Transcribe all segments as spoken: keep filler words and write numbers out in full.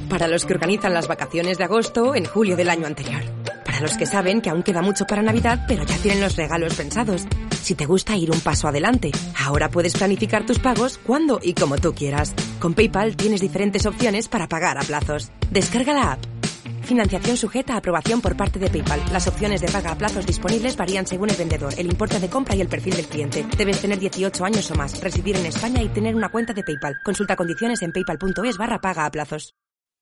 Para los que organizan las vacaciones de agosto en julio del año anterior. Para los que saben que aún queda mucho para Navidad, pero ya tienen los regalos pensados. Si te gusta ir un paso adelante, ahora puedes planificar tus pagos cuando y como tú quieras. Con PayPal tienes diferentes opciones para pagar a plazos. Descarga la app. Financiación sujeta a aprobación por parte de PayPal. Las opciones de paga a plazos disponibles varían según el vendedor, el importe de compra y el perfil del cliente. Debes tener dieciocho años o más, residir en España y tener una cuenta de PayPal. Consulta condiciones en paypal.es barra paga a plazos.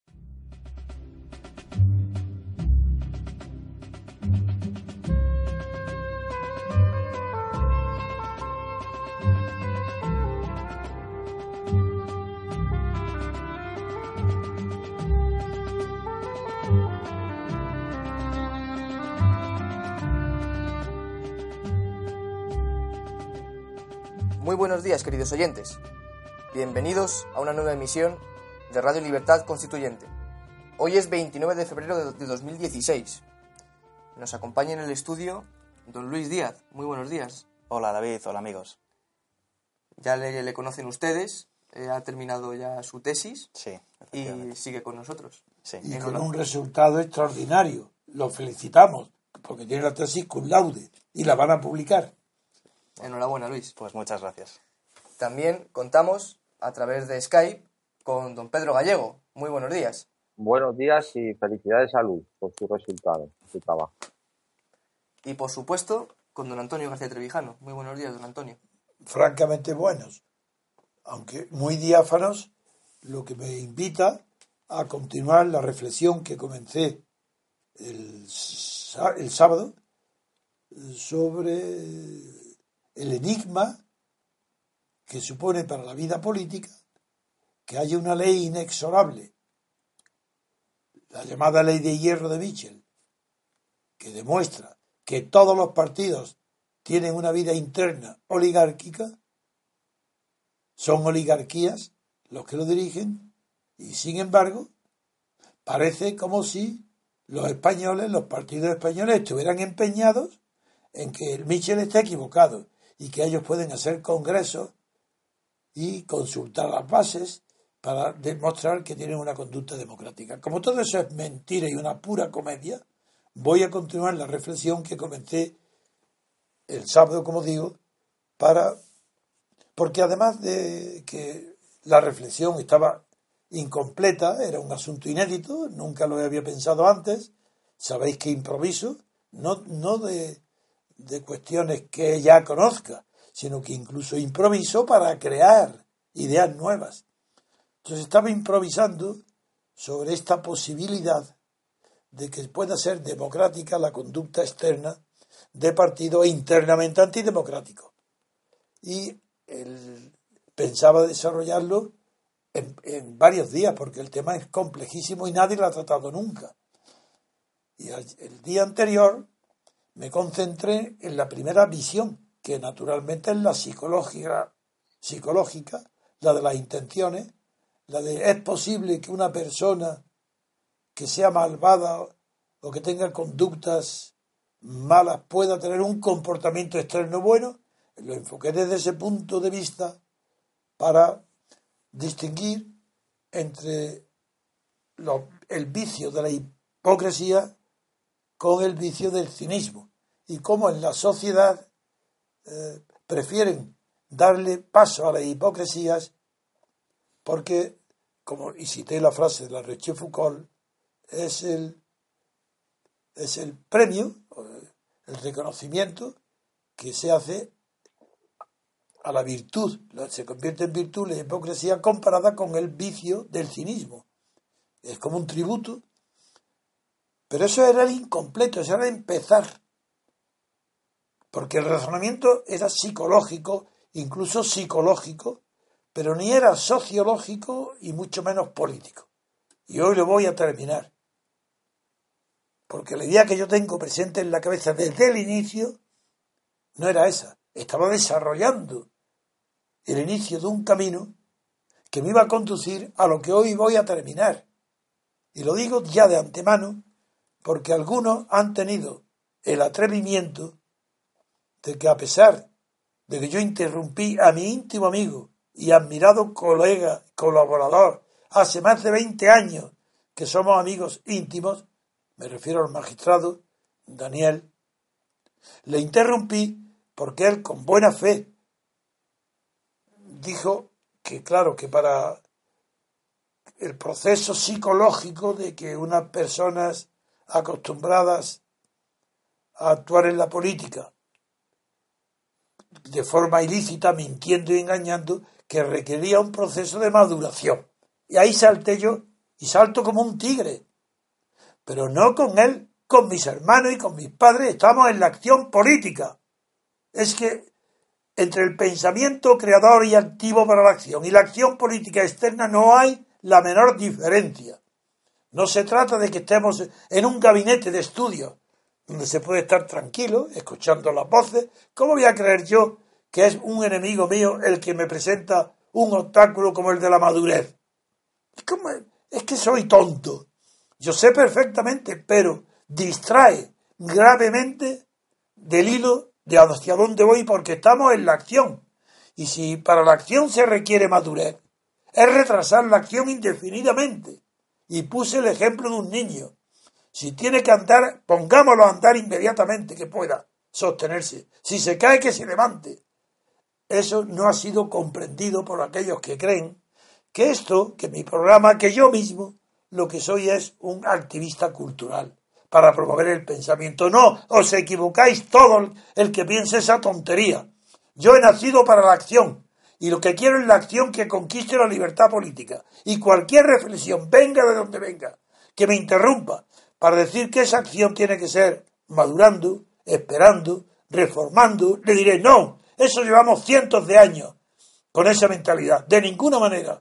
Muy buenos días, queridos oyentes. Bienvenidos a una nueva emisión de Radio Libertad Constituyente. Hoy es veintinueve de febrero de dos mil dieciséis. Nos acompaña en el estudio don Luis Díaz. Muy buenos días. Hola David, hola amigos. Ya le, le conocen ustedes, eh, ha terminado ya su tesis. Sí, y sigue con nosotros. Sí. Y con un resultado extraordinario. Lo felicitamos, porque tiene la tesis cum laude y la van a publicar. Enhorabuena, Luis. Pues muchas gracias. También contamos a través de Skype con don Pedro Gallego. Muy buenos días. Buenos días y felicidades a Luis por su resultado, su trabajo. Y por supuesto con don Antonio García Trevijano. Muy buenos días, don Antonio. Francamente buenos, aunque muy diáfanos, lo que me invita a continuar la reflexión que comencé el, el sábado sobre el enigma que supone para la vida política que haya una ley inexorable, la llamada ley de hierro de Mitchell, que demuestra que todos los partidos tienen una vida interna oligárquica, son oligarquías los que lo dirigen, y sin embargo parece como si los españoles, los partidos españoles estuvieran empeñados en que el Mitchell esté equivocado y que ellos pueden hacer congresos y consultar las bases para demostrar que tienen una conducta democrática. Como todo eso es mentira y una pura comedia, voy a continuar la reflexión que comencé el sábado, como digo, para porque además de que la reflexión estaba incompleta, era un asunto inédito, nunca lo había pensado antes, sabéis que improviso, no, no de de cuestiones que ya conozca, sino que incluso improviso para crear ideas nuevas. Entonces estaba improvisando sobre esta posibilidad de que pueda ser democrática la conducta externa de partidos internamente antidemocráticos. Y el, pensaba desarrollarlo en, en varios días, porque el tema es complejísimo y nadie lo ha tratado nunca. Y el, el día anterior me concentré en la primera visión, que naturalmente es la psicológica, psicológica, la de las intenciones, la de es posible que una persona que sea malvada o que tenga conductas malas pueda tener un comportamiento externo bueno. Lo enfoqué desde ese punto de vista para distinguir entre lo, el vicio de la hipocresía con el vicio del cinismo, y cómo en la sociedad eh, prefieren darle paso a las hipocresías porque, como y cité la frase de la Rochefoucauld, es el es el premio, el reconocimiento que se hace a la virtud, se convierte en virtud la hipocresía comparada con el vicio del cinismo. Es como un tributo. Pero eso era el incompleto, eso era empezar. Porque el razonamiento era psicológico, incluso psicológico, pero ni era sociológico y mucho menos político. Y hoy lo voy a terminar. Porque la idea que yo tengo presente en la cabeza desde el inicio no era esa. Estaba desarrollando el inicio de un camino que me iba a conducir a lo que hoy voy a terminar. Y lo digo ya de antemano, porque algunos han tenido el atrevimiento de que, a pesar de que yo interrumpí a mi íntimo amigo y admirado colega, colaborador, hace más de veinte años, que somos amigos íntimos, me refiero al magistrado Daniel, le interrumpí porque él, con buena fe, dijo que, claro, que para el proceso psicológico de que unas personas acostumbradas a actuar en la política de forma ilícita, mintiendo y engañando, que requería un proceso de maduración. Y ahí salté yo, y salto como un tigre. Pero no con él, con mis hermanos y con mis padres, estamos en la acción política. Es que entre el pensamiento creador y activo para la acción y la acción política externa no hay la menor diferencia. No se trata de que estemos en un gabinete de estudio donde se puede estar tranquilo, escuchando las voces. ¿Cómo voy a creer yo que es un enemigo mío el que me presenta un obstáculo como el de la madurez? ¿Cómo? Es que soy tonto. Yo sé perfectamente, pero distrae gravemente del hilo de hacia dónde voy, porque estamos en la acción. Y si para la acción se requiere madurez, es retrasar la acción indefinidamente. Y puse el ejemplo de un niño. Si tiene que andar, pongámoslo a andar inmediatamente, que pueda sostenerse. Si se cae, que se levante. Eso no ha sido comprendido por aquellos que creen que esto, que mi programa, que yo mismo, lo que soy es un activista cultural para promover el pensamiento. No, os equivocáis todos el que piense esa tontería. Yo he nacido para la acción. Y lo que quiero es la acción que conquiste la libertad política. Y cualquier reflexión, venga de donde venga, que me interrumpa, para decir que esa acción tiene que ser madurando, esperando, reformando, le diré, no, eso llevamos cientos de años con esa mentalidad. De ninguna manera.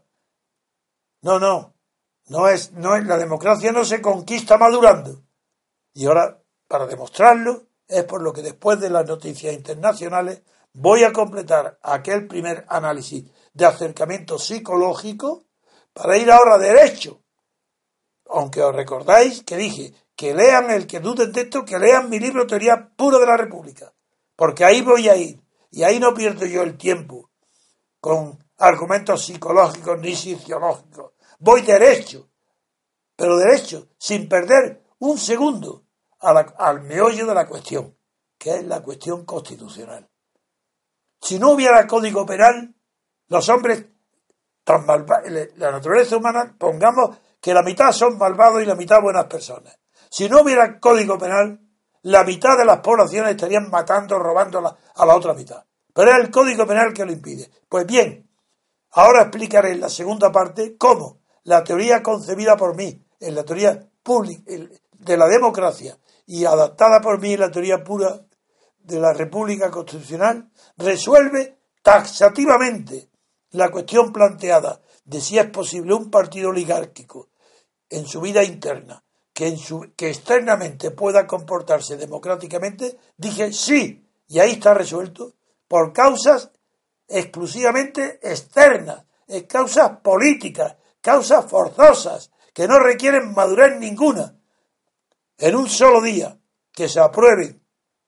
No, no, no es, no es, la democracia no se conquista madurando. Y ahora, para demostrarlo, es por lo que después de las noticias internacionales voy a completar aquel primer análisis de acercamiento psicológico para ir ahora derecho. Aunque os recordáis que dije que lean, el que duden de esto, que lean mi libro Teoría Pura de la República. Porque ahí voy a ir. Y ahí no pierdo yo el tiempo con argumentos psicológicos ni sociológicos. Voy derecho. Pero derecho, sin perder un segundo a la, al meollo de la cuestión, que es la cuestión constitucional. Si no hubiera código penal, los hombres tan malvados, la naturaleza humana, pongamos que la mitad son malvados y la mitad buenas personas. Si no hubiera código penal, la mitad de las poblaciones estarían matando, robando a la otra mitad. Pero es el código penal que lo impide. Pues bien, ahora explicaré en la segunda parte cómo la teoría concebida por mí, en la teoría pública de la democracia y adaptada por mí en la teoría pura de la República Constitucional, resuelve taxativamente la cuestión planteada de si es posible un partido oligárquico en su vida interna, que, en su, que externamente pueda comportarse democráticamente. Dije sí, y ahí está resuelto, por causas exclusivamente externas, causas políticas, causas forzosas, que no requieren madurez ninguna. En un solo día que se aprueben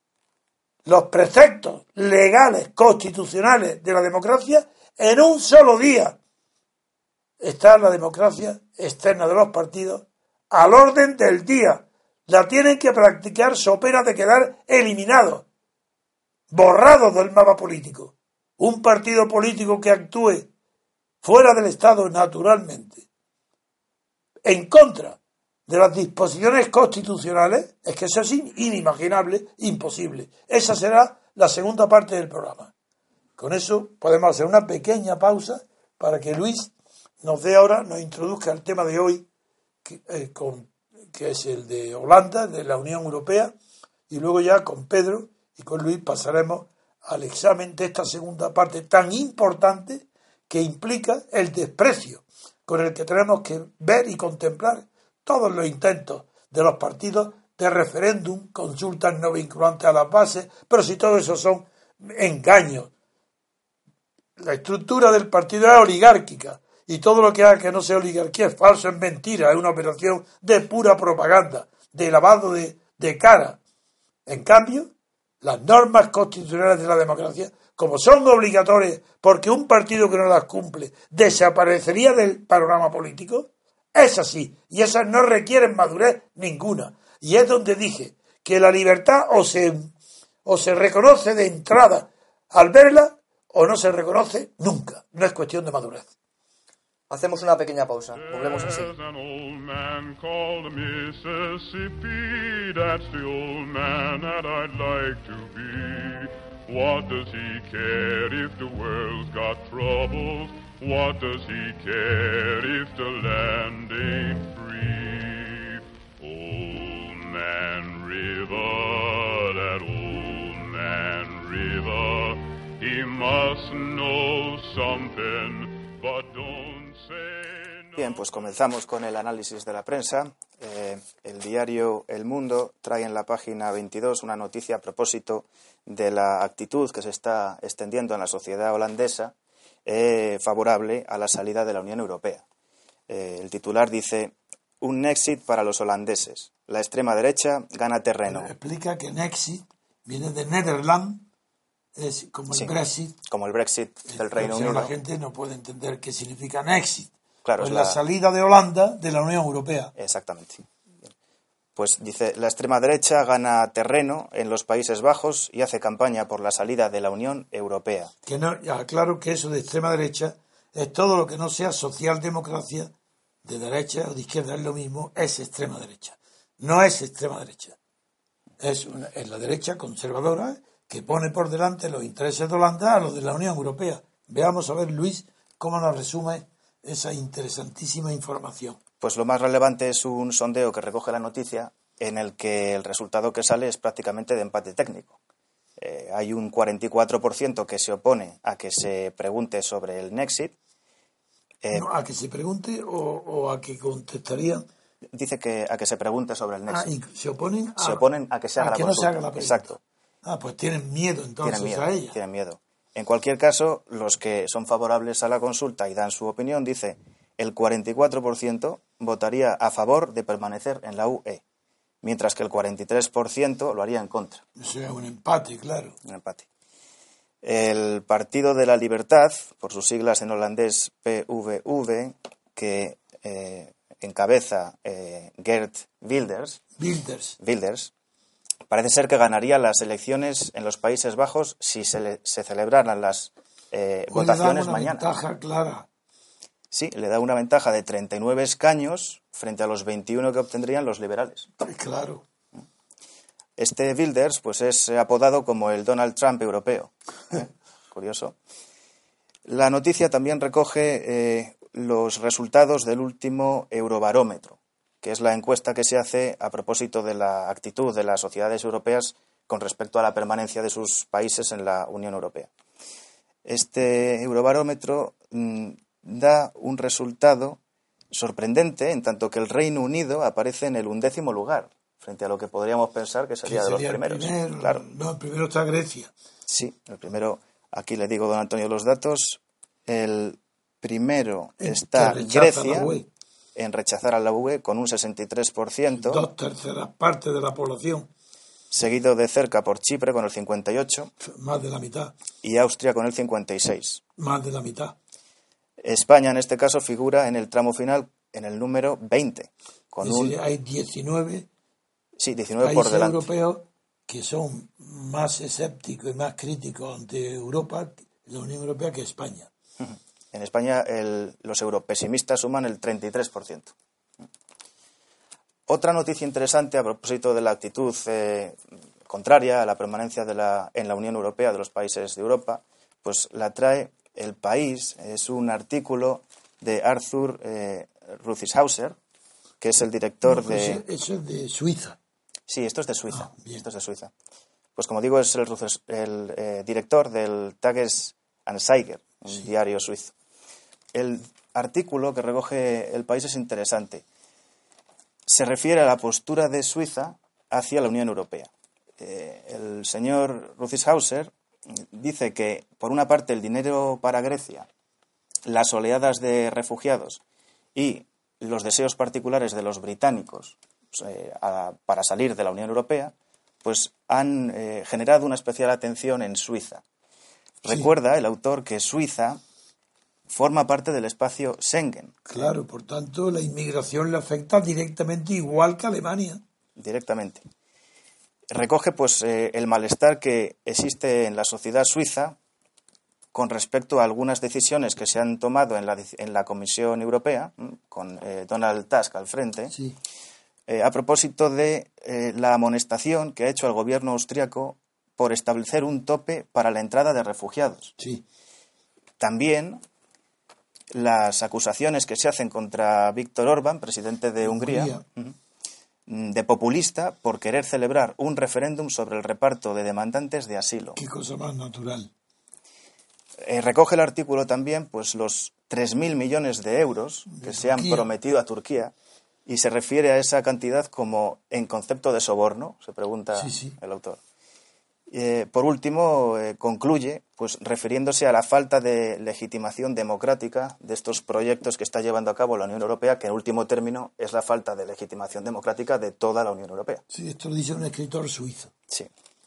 los preceptos legales, constitucionales de la democracia, en un solo día está la democracia externa de los partidos al orden del día. La tienen que practicar so pena de quedar eliminados, borrados del mapa político. Un partido político que actúe fuera del Estado naturalmente, en contra de las disposiciones constitucionales, es que eso es inimaginable, imposible. Esa será la segunda parte del programa. Con eso podemos hacer una pequeña pausa para que Luis nos dé ahora, nos introduzca el tema de hoy, que, eh, con, que es el de Holanda, de la Unión Europea, y luego ya con Pedro y con Luis pasaremos al examen de esta segunda parte tan importante que implica el desprecio con el que tenemos que ver y contemplar todos los intentos de los partidos de referéndum, consultas no vinculantes a las bases, pero si todo eso son engaños. La estructura del partido es oligárquica y todo lo que haga que no sea oligarquía es falso, es mentira, es una operación de pura propaganda, de lavado de, de cara. En cambio, las normas constitucionales de la democracia, como son obligatorias porque un partido que no las cumple desaparecería del panorama político, Es así. Y esas no requieren madurez ninguna. Y es donde dije que la libertad o se, o se reconoce de entrada al verla o no se reconoce nunca. No es cuestión de madurez. Hacemos una pequeña pausa. Volvemos así. There's an old man called Mississippi. That's the old man that I'd like to be. What does he care if the world's got troubles? What does he care if the land ain't free? Old Man River, that old man River, he must know something, but don't say no. Bien, pues comenzamos con el análisis de la prensa. Eh, el diario El Mundo trae en la página veintidós una noticia a propósito de la actitud que se está extendiendo en la sociedad holandesa eh, favorable a la salida de la Unión Europea. Eh, el titular dice: un Nexit para los holandeses. La extrema derecha gana terreno. Pero explica que Nexit viene de Netherlands, es como el Sí, Brexit. como el Brexit del Reino Pero Unido. la gente no puede entender qué significa Nexit. Claro, Pues es la... la- salida de Holanda de la Unión Europea. Exactamente. Pues dice, la extrema derecha gana terreno en los Países Bajos y hace campaña por la salida de la Unión Europea. Que no, aclaro que eso de extrema derecha es todo lo que no sea socialdemocracia, de derecha o de izquierda, es lo mismo, es extrema derecha. No es extrema derecha. Es, una, es la derecha conservadora que pone por delante los intereses de Holanda a los de la Unión Europea. Veamos a ver, Luis, cómo nos resume esa interesantísima información. Pues lo más relevante es un sondeo que recoge la noticia en el que el resultado que sale es prácticamente de empate técnico. Eh, hay un cuarenta y cuatro por ciento que se opone a que se pregunte sobre el Nexit. Eh, No, a que se pregunte o, o a que contestarían. Dice que a que se pregunte sobre el Ah, Nexit. y se oponen a, Se oponen a que se haga a la que no se consulta. haga la pregunta. Exacto. Ah, pues tienen miedo entonces Tienen miedo, a ella. tienen miedo. En cualquier caso, los que son favorables a la consulta y dan su opinión, dice, el cuarenta y cuatro por ciento votaría a favor de permanecer en la U E, mientras que el cuarenta y tres por ciento lo haría en contra. Eso es un empate, claro. Un empate. El Partido de la Libertad, por sus siglas en holandés P V V, que eh, encabeza eh, Geert Wilders, Wilders. Wilders, parece ser que ganaría las elecciones en los Países Bajos si se, le, se celebraran las eh, Hoy le dan votaciones una mañana. ventaja clara. Sí, le da una ventaja de treinta y nueve escaños frente a los veintiuno que obtendrían los liberales. Claro. Este Wilders pues es apodado como el Donald Trump europeo. ¿Eh? Curioso. La noticia también recoge eh, los resultados del último Eurobarómetro, que es la encuesta que se hace a propósito de la actitud de las sociedades europeas con respecto a la permanencia de sus países en la Unión Europea. Este Eurobarómetro mmm, da un resultado sorprendente, en tanto que el Reino Unido aparece en el undécimo lugar, frente a lo que podríamos pensar que sería, Que de los sería el primeros. primero. Claro. No, el primero está Grecia. Sí, el primero, aquí le digo, don Antonio, los datos. El primero En está que rechaza Grecia la U E. en rechazar a la U E con un sesenta y tres por ciento, Dos terceras partes de la población, seguido de cerca por Chipre con el cincuenta y ocho por ciento más de la mitad, y Austria con el cincuenta y seis por ciento. más de la mitad. España, en este caso, figura en el tramo final en el número veinte, con Es un decir, hay diecinueve sí, diecinueve por países delante. europeos que son más escépticos y más críticos ante Europa, la Unión Europea, que España. En España el, los europesimistas suman el treinta y tres por ciento. Otra noticia interesante a propósito de la actitud eh, contraria a la permanencia de la, en la Unión Europea de los países de Europa, pues la trae El País. Es un artículo de Arthur eh, Ruthishauser, que es el director No, pues de... eso, eso es de Suiza. Sí, esto es de Suiza. Ah, bien. Esto es de Suiza. Pues como digo, es el, el eh, director del Tages Anzeiger, un Sí. diario suizo. El artículo que recoge El País es interesante. Se refiere a la postura de Suiza hacia la Unión Europea. Eh, el señor Ruthishauser dice que, por una parte, el dinero para Grecia, las oleadas de refugiados y los deseos particulares de los británicos eh, a, para salir de la Unión Europea, pues han eh, generado una especial atención en Suiza. Sí. Recuerda el autor que Suiza forma parte del espacio Schengen. Claro, por tanto, la inmigración le afecta directamente igual que a Alemania. Directamente. Recoge pues eh, el malestar que existe en la sociedad suiza con respecto a algunas decisiones que se han tomado en la, en la Comisión Europea, con eh, Donald Tusk al frente, Sí. eh, a propósito de eh, la amonestación que ha hecho el gobierno austriaco por establecer un tope para la entrada de refugiados. Sí. También las acusaciones que se hacen contra Víctor Orbán, presidente de Hungría, Hungría. uh-huh, de populista por querer celebrar un referéndum sobre el reparto de demandantes de asilo. Qué cosa más natural. Eh, recoge el artículo también pues los tres mil millones de euros que De se han Turquía. prometido a Turquía y se refiere a esa cantidad como en concepto de soborno, se pregunta Sí, sí. el autor. Eh, por último, eh, concluye pues refiriéndose a la falta de legitimación democrática de estos proyectos que está llevando a cabo la Unión Europea, que en último término es la falta de legitimación democrática de toda la Unión Europea. Sí, esto lo dice un escritor suizo. Sí.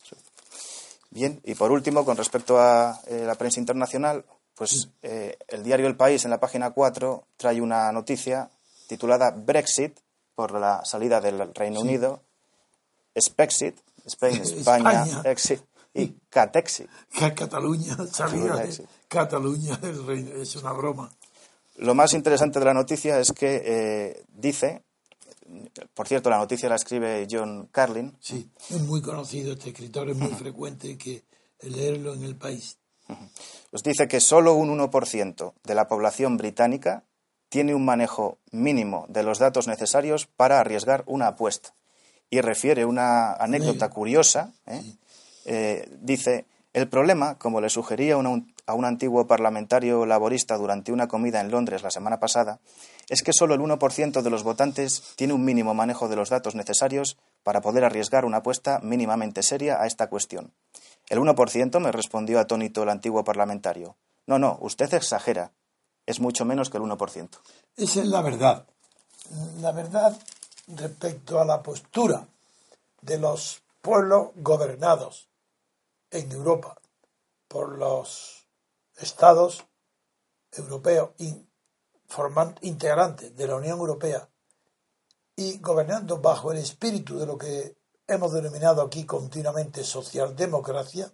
Bien, y por último, con respecto a eh, la prensa internacional, pues eh, el diario El País en la página cuatro trae una noticia titulada Brexit, por la salida del Reino Sí. Unido, Spexit, Spain, España, España. Exit, y Catexit. Que Cataluña, salida Cataluña, de sí. Cataluña el reino, es una broma. Lo más interesante de la noticia es que eh, dice, por cierto, la noticia la escribe John Carlin. Sí, es muy conocido este escritor, es muy frecuente que leerlo en El País. Pues dice que solo un uno por ciento de la población británica tiene un manejo mínimo de los datos necesarios para arriesgar una apuesta. Y refiere una anécdota curiosa. ¿eh? Sí. Eh, dice, el problema, como le sugería una, a un antiguo parlamentario laborista durante una comida en Londres la semana pasada, es que solo el uno por ciento de los votantes tiene un mínimo manejo de los datos necesarios para poder arriesgar una apuesta mínimamente seria a esta cuestión. El uno por ciento, me respondió atónito el antiguo parlamentario. No, no, usted exagera. Es mucho menos que el uno por ciento. Esa es la verdad. La verdad respecto a la postura de los pueblos gobernados en Europa por los estados europeos in, forman, integrantes de la Unión Europea y gobernando bajo el espíritu de lo que hemos denominado aquí continuamente socialdemocracia,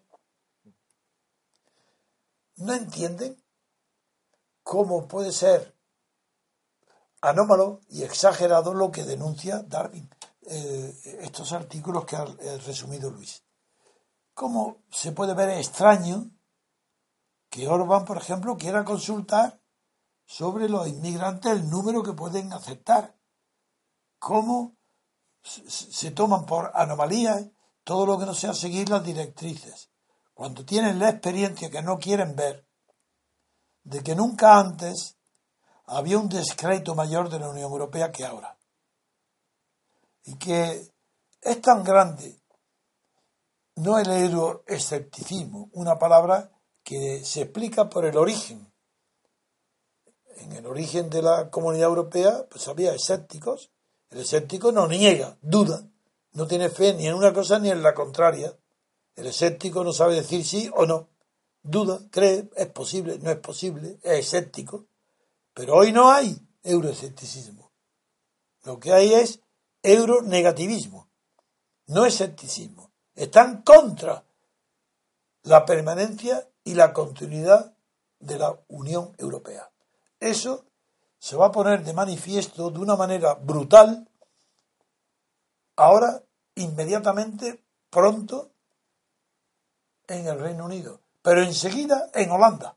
no entienden cómo puede ser anómalo y exagerado lo que denuncia Darwin, eh, estos artículos que ha resumido Luis. ¿Cómo se puede ver extraño que Orbán, por ejemplo, quiera consultar sobre los inmigrantes el número que pueden aceptar? ¿Cómo se toman por anomalías todo lo que no sea seguir las directrices? Cuando tienen la experiencia que no quieren ver de que nunca antes había un descrédito mayor de la Unión Europea que ahora. Y que es tan grande, no el euroescepticismo, una palabra que se explica por el origen. En el origen de la Comunidad Europea pues había escépticos. El escéptico no niega, duda, no tiene fe ni en una cosa ni en la contraria. El escéptico no sabe decir sí o no. Duda, cree, es posible, no es posible, es escéptico. Pero hoy no hay euroescepticismo. Lo que hay es euronegativismo, no escepticismo. Están contra la permanencia y la continuidad de la Unión Europea. Eso se va a poner de manifiesto de una manera brutal ahora, inmediatamente, pronto, en el Reino Unido, pero enseguida en Holanda.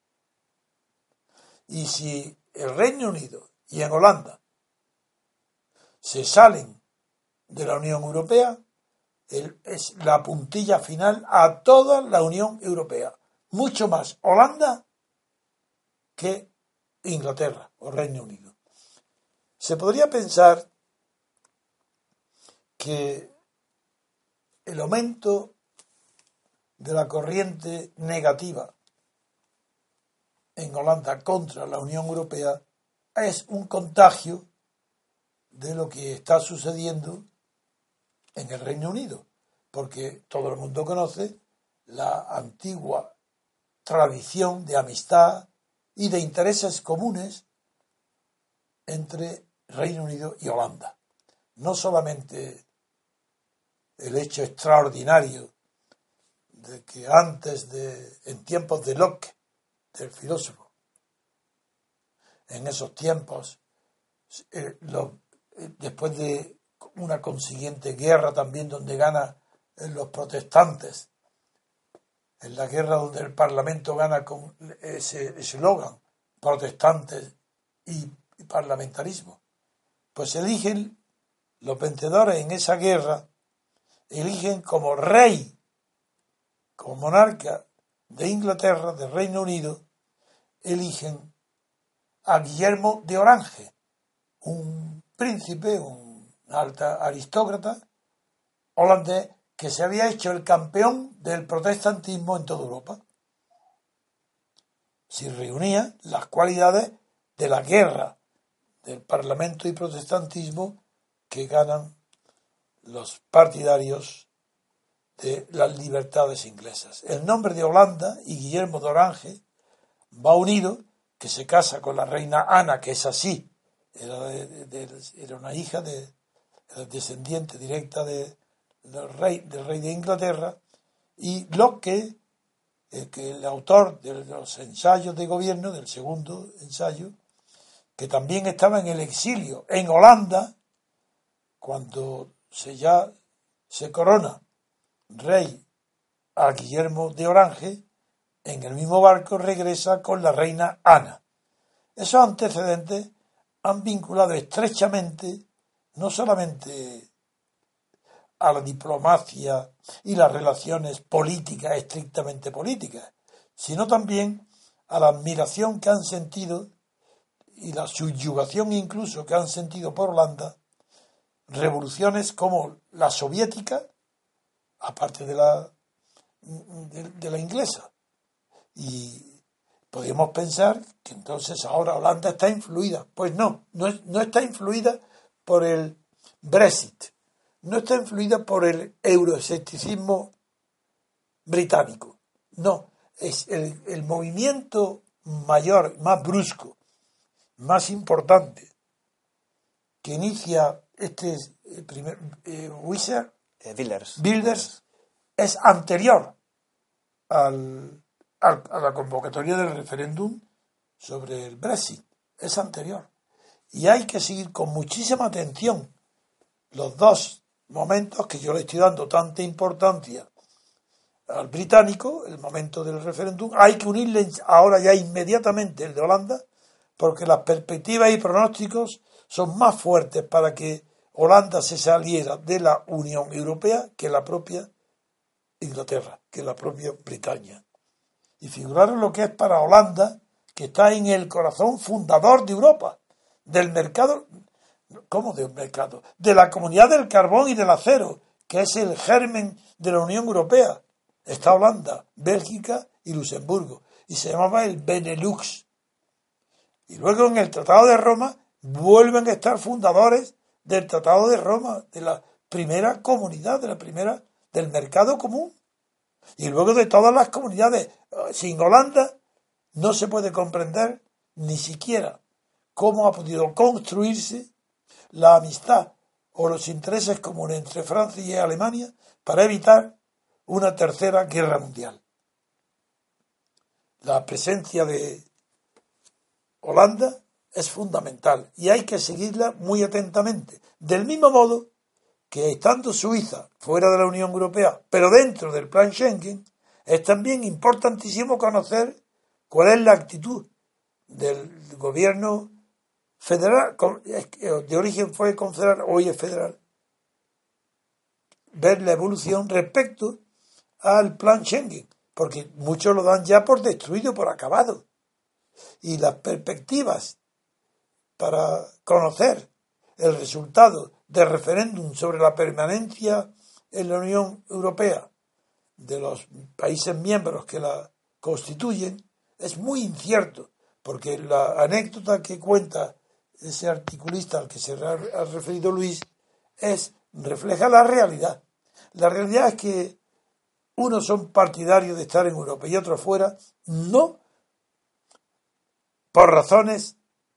Y si el Reino Unido y en Holanda se salen de la Unión Europea, el, es la puntilla final a toda la Unión Europea. Mucho más Holanda que Inglaterra o Reino Unido. Se podría pensar que el aumento de la corriente negativa en Holanda contra la Unión Europea es un contagio de lo que está sucediendo en el Reino Unido, porque todo el mundo conoce la antigua tradición de amistad y de intereses comunes entre Reino Unido y Holanda. No solamente el hecho extraordinario de que antes de, en tiempos de Locke, del filósofo, en esos tiempos, eh, lo, eh, después de una consiguiente guerra también donde ganan eh, los protestantes, en la guerra donde el Parlamento gana con ese eslogan, protestantes y, y parlamentarismo, pues eligen los vencedores en esa guerra, eligen como rey, como monarca de Inglaterra, del Reino Unido, eligen a Guillermo de Orange, un príncipe, un alta aristócrata holandés que se había hecho el campeón del protestantismo en toda Europa. Si reunía las cualidades de la guerra del Parlamento y protestantismo que ganan los partidarios de las libertades inglesas. El nombre de Holanda y Guillermo de Orange va unido, que se casa con la reina Ana, que es así, era, de, de, de, era una hija de, era descendiente directa de, del, rey, del rey de Inglaterra, y Locke, el, que el autor de los ensayos de gobierno, del segundo ensayo, que también estaba en el exilio en Holanda, cuando se ya se corona rey a Guillermo de Orange, en el mismo barco regresa con la reina Ana. Esos antecedentes han vinculado estrechamente no solamente a la diplomacia y las relaciones políticas, estrictamente políticas, sino también a la admiración que han sentido y la subyugación incluso que han sentido por Holanda revoluciones como la soviética, aparte de la de, de la inglesa. Y podríamos pensar que entonces ahora Holanda está influida. Pues no, no, es, no está influida por el Brexit, no está influida por el euroescepticismo británico. No, es el, el movimiento mayor, más brusco, más importante, que inicia este primer eh, Wieser, eh, Wilders. Wilders, es anterior al, al, a la convocatoria del referéndum sobre el Brexit, es anterior. Y hay que seguir con muchísima atención los dos momentos que yo le estoy dando tanta importancia al británico, el momento del referéndum. Hay que unirle ahora ya inmediatamente el de Holanda, porque las perspectivas y pronósticos son más fuertes para que Holanda se saliera de la Unión Europea que la propia Inglaterra, que la propia Bretaña. Y figuraros lo que es para Holanda, que está en el corazón fundador de Europa, del mercado, ¿cómo del mercado? De la comunidad del carbón y del acero, que es el germen de la Unión Europea. Está Holanda, Bélgica y Luxemburgo, y se llamaba el Benelux. Y luego en el Tratado de Roma vuelven a estar fundadores del Tratado de Roma, de la primera comunidad, de la primera, del mercado común. Y luego de todas las comunidades. Sin Holanda no se puede comprender ni siquiera cómo ha podido construirse la amistad o los intereses comunes entre Francia y Alemania para evitar una tercera guerra mundial. La presencia de Holanda es fundamental y hay que seguirla muy atentamente. Del mismo modo que estando Suiza fuera de la Unión Europea, pero dentro del plan Schengen, es también importantísimo conocer cuál es la actitud del gobierno federal, de origen fue confederal, hoy es federal, ver la evolución respecto al plan Schengen, porque muchos lo dan ya por destruido, por acabado. Y las perspectivas para conocer el resultado del referéndum sobre la permanencia en la Unión Europea de los países miembros que la constituyen es muy incierto, porque la anécdota que cuenta ese articulista al que se ha referido Luis es, refleja la realidad. La realidad es que unos son partidarios de estar en Europa y otros fuera, no por razones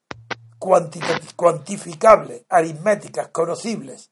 cuantificables, aritméticas, conocibles.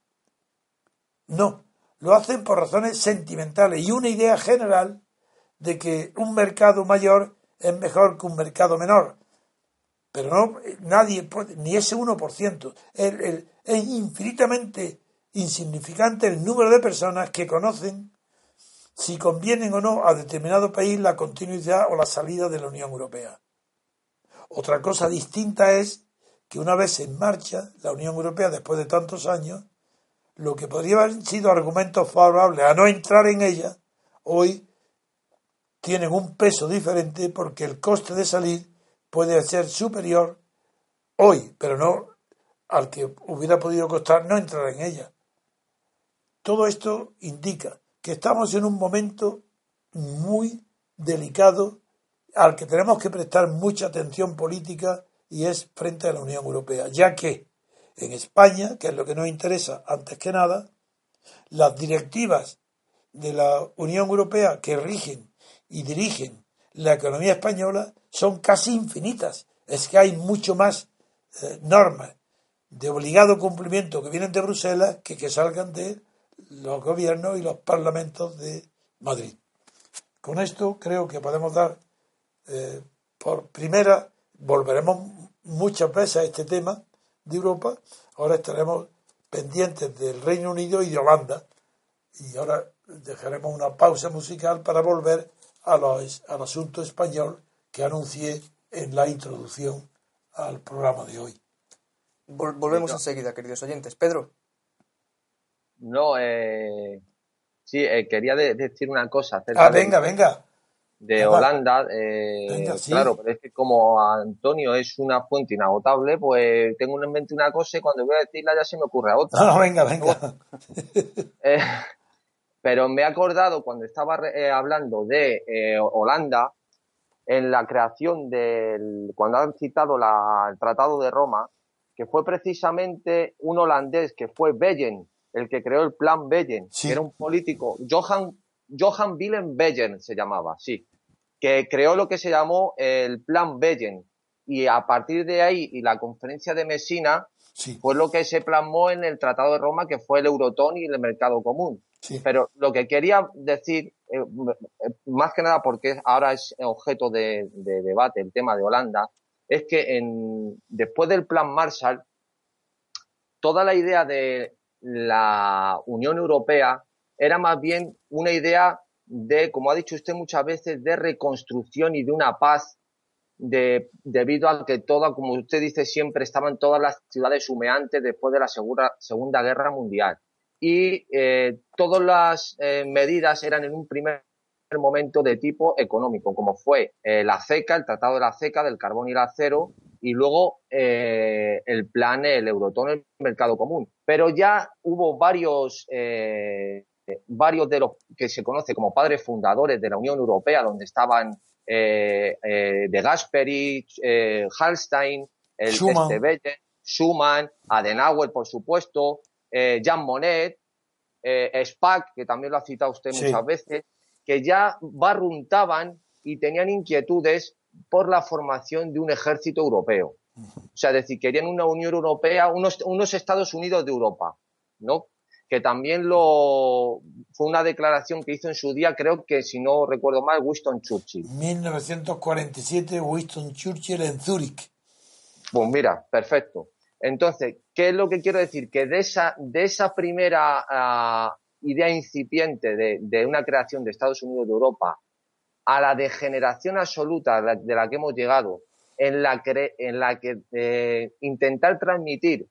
No, lo hacen por razones sentimentales y una idea general de que un mercado mayor es mejor que un mercado menor. Pero no, nadie puede, ni ese uno por ciento. El, el, es infinitamente insignificante el número de personas que conocen si convienen o no a determinado país la continuidad o la salida de la Unión Europea. Otra cosa distinta es que una vez en marcha la Unión Europea, después de tantos años, lo que podría haber sido argumentos favorables a no entrar en ella, hoy tienen un peso diferente porque el coste de salir puede ser superior hoy, pero no al que hubiera podido costar no entrar en ella. Todo esto indica que estamos en un momento muy delicado al que tenemos que prestar mucha atención política y es frente a la Unión Europea, ya que en España, que es lo que nos interesa antes que nada, las directivas de la Unión Europea que rigen y dirigen la economía española son casi infinitas. Es que hay mucho más eh, normas de obligado cumplimiento que vienen de Bruselas que que salgan de los gobiernos y los parlamentos de Madrid. Con esto creo que podemos dar eh, por primera, volveremos muchas veces a este tema de Europa. Ahora estaremos pendientes del Reino Unido y de Holanda y ahora dejaremos una pausa musical para volver a los, al asunto español que anuncié en la introducción al programa de hoy. Vol- volvemos sí, no. enseguida, queridos oyentes. Pedro. No, eh, sí, eh, quería de, decir una cosa acerca ah, venga, de, venga. de venga. Holanda. Eh, venga, sí. Claro, pero es que como Antonio es una fuente inagotable, pues tengo en mente una cosa y cuando voy a decirla ya se me ocurre otra. No, venga, venga. eh, pero me he acordado cuando estaba eh, hablando de eh, Holanda, en la creación del, cuando han citado la, el Tratado de Roma, que fue precisamente un holandés que fue Beyen, el que creó el Plan Beyen, sí. que era un político, Johan, Johan Willem Beyen se llamaba, sí, que creó lo que se llamó el Plan Beyen, y a partir de ahí, y la conferencia de Messina, sí. fue lo que se plasmó en el Tratado de Roma, que fue el Eurotón y el mercado común. Sí. Pero lo que quería decir, eh, más que nada porque ahora es objeto de, de debate el tema de Holanda, es que en, después del Plan Marshall, toda la idea de la Unión Europea era más bien una idea de, como ha dicho usted muchas veces, de reconstrucción y de una paz, de, debido a que toda, como usted dice siempre, estaban todas las ciudades humeantes después de la Segunda, Segunda Guerra Mundial. Y eh, todas las eh, medidas eran en un primer momento de tipo económico, como fue eh, la CECA, el Tratado de la CECA, del carbón y el acero, y luego eh, el plan, el Eurotón, el mercado común. Pero ya hubo varios, eh, varios de los que se conoce como padres fundadores de la Unión Europea, donde estaban eh, eh, De Gasperi, eh, Hallstein, el Schuman. Este Beyen, Schuman, Adenauer, por supuesto, Eh, Jean Monnet, eh, Spaak, que también lo ha citado usted sí. muchas veces, que ya barruntaban y tenían inquietudes por la formación de un ejército europeo. O sea, es decir, querían una Unión Europea, unos, unos Estados Unidos de Europa, ¿no? Que también lo fue una declaración que hizo en su día, creo que, si no recuerdo mal, Winston Churchill. mil novecientos cuarenta y siete, Winston Churchill en Zúrich. Pues mira, perfecto. Entonces, ¿qué es lo que quiero decir? Que de esa, de esa primera uh, idea incipiente de, de una creación de Estados Unidos de Europa a la degeneración absoluta de la que hemos llegado, en la que, en la que eh, intentar transmitir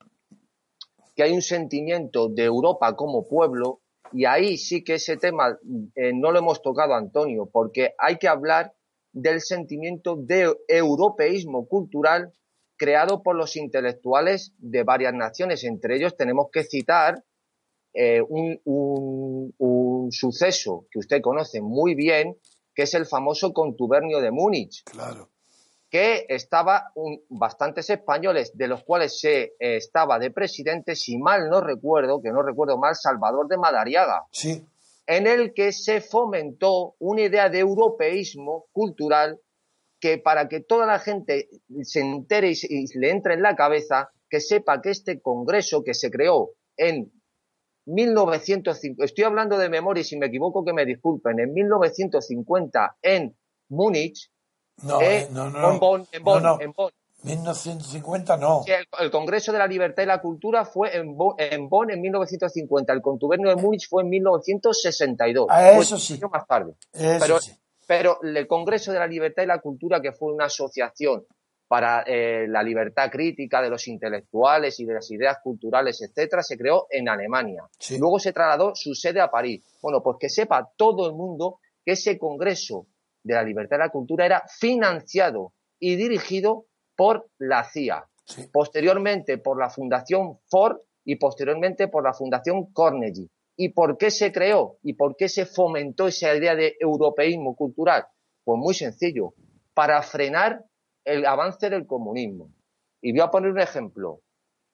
que hay un sentimiento de Europa como pueblo, y ahí sí que ese tema eh, no lo hemos tocado, Antonio, porque hay que hablar del sentimiento de europeísmo cultural creado por los intelectuales de varias naciones. Entre ellos tenemos que citar eh, un, un, un suceso que usted conoce muy bien, que es el famoso contubernio de Múnich. Claro. Que estaba un, bastantes españoles, de los cuales se eh, estaba de presidente, si mal no recuerdo, que no recuerdo mal, Salvador de Madariaga. Sí. En el que se fomentó una idea de europeísmo cultural que para que toda la gente se entere y, se, y le entre en la cabeza, que sepa que este congreso que se creó en mil novecientos cincuenta, estoy hablando de memoria y si me equivoco que me disculpen, en mil novecientos cincuenta en Múnich, no, eh, no, no, en Bonn, en Bonn, no, no. en Bonn. mil novecientos cincuenta no. Sí, el, el Congreso de la Libertad y la Cultura fue en Bonn, en Bonn en mil novecientos cincuenta, el contubernio de Múnich fue en mil novecientos sesenta y dos. Ah, eso pues, sí. Un año más tarde. Eso pero, sí. pero el Congreso de la Libertad y la Cultura, que fue una asociación para eh, la libertad crítica de los intelectuales y de las ideas culturales, etcétera, se creó en Alemania. Sí. Luego se trasladó su sede a París. Bueno, pues que sepa todo el mundo que ese Congreso de la Libertad y la Cultura era financiado y dirigido por la C I A. Sí. Posteriormente por la Fundación Ford y posteriormente por la Fundación Carnegie. ¿Y por qué se creó? ¿Y por qué se fomentó esa idea de europeísmo cultural? Pues muy sencillo, para frenar el avance del comunismo. Y voy a poner un ejemplo.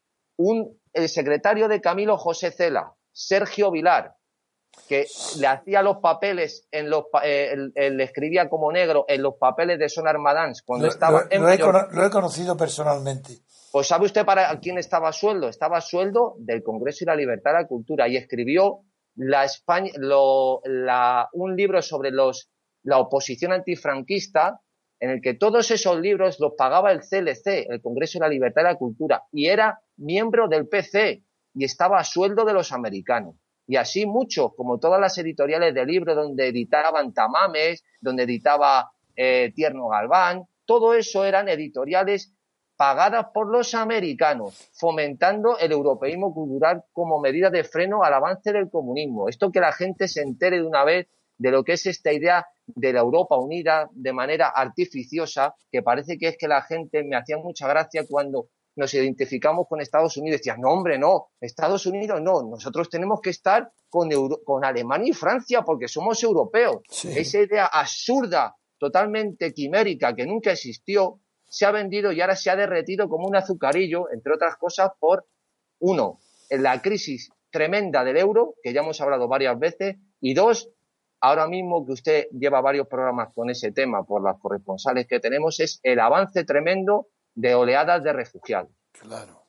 Un, el secretario de Camilo José Cela, Sergio Vilar, que le hacía los papeles, en los, eh, él, él escribía como negro en los papeles de Son Armadans cuando lo, estaba lo, en lo, he Mayor... lo he conocido personalmente. Pues ¿sabe usted para quién estaba a sueldo? Estaba a sueldo del Congreso y la Libertad y la Cultura y escribió la España, lo, la, un libro sobre los, la oposición antifranquista en el que todos esos libros los pagaba el C L C, el Congreso de la Libertad y la Cultura, y era miembro del P C y estaba a sueldo de los americanos. Y así muchos, como todas las editoriales de libros donde editaban Tamames, donde editaba eh, Tierno Galván, todo eso eran editoriales pagadas por los americanos, fomentando el europeísmo cultural como medida de freno al avance del comunismo. Esto que la gente se entere de una vez de lo que es esta idea de la Europa unida de manera artificiosa, que parece que es que la gente, me hacía mucha gracia cuando nos identificamos con Estados Unidos, decían, no hombre, no, Estados Unidos no, nosotros tenemos que estar con, Euro con Alemania y Francia porque somos europeos. Sí. Esa idea absurda, totalmente quimérica, que nunca existió, se ha vendido y ahora se ha derretido como un azucarillo, entre otras cosas, por, uno, en la crisis tremenda del euro, que ya hemos hablado varias veces, y dos, ahora mismo que usted lleva varios programas con ese tema por las corresponsales que tenemos, es el avance tremendo de oleadas de refugiados. Claro.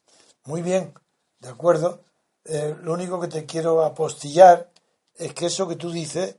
Muy bien, de acuerdo. Eh, lo único que te quiero apostillar es que eso que tú dices,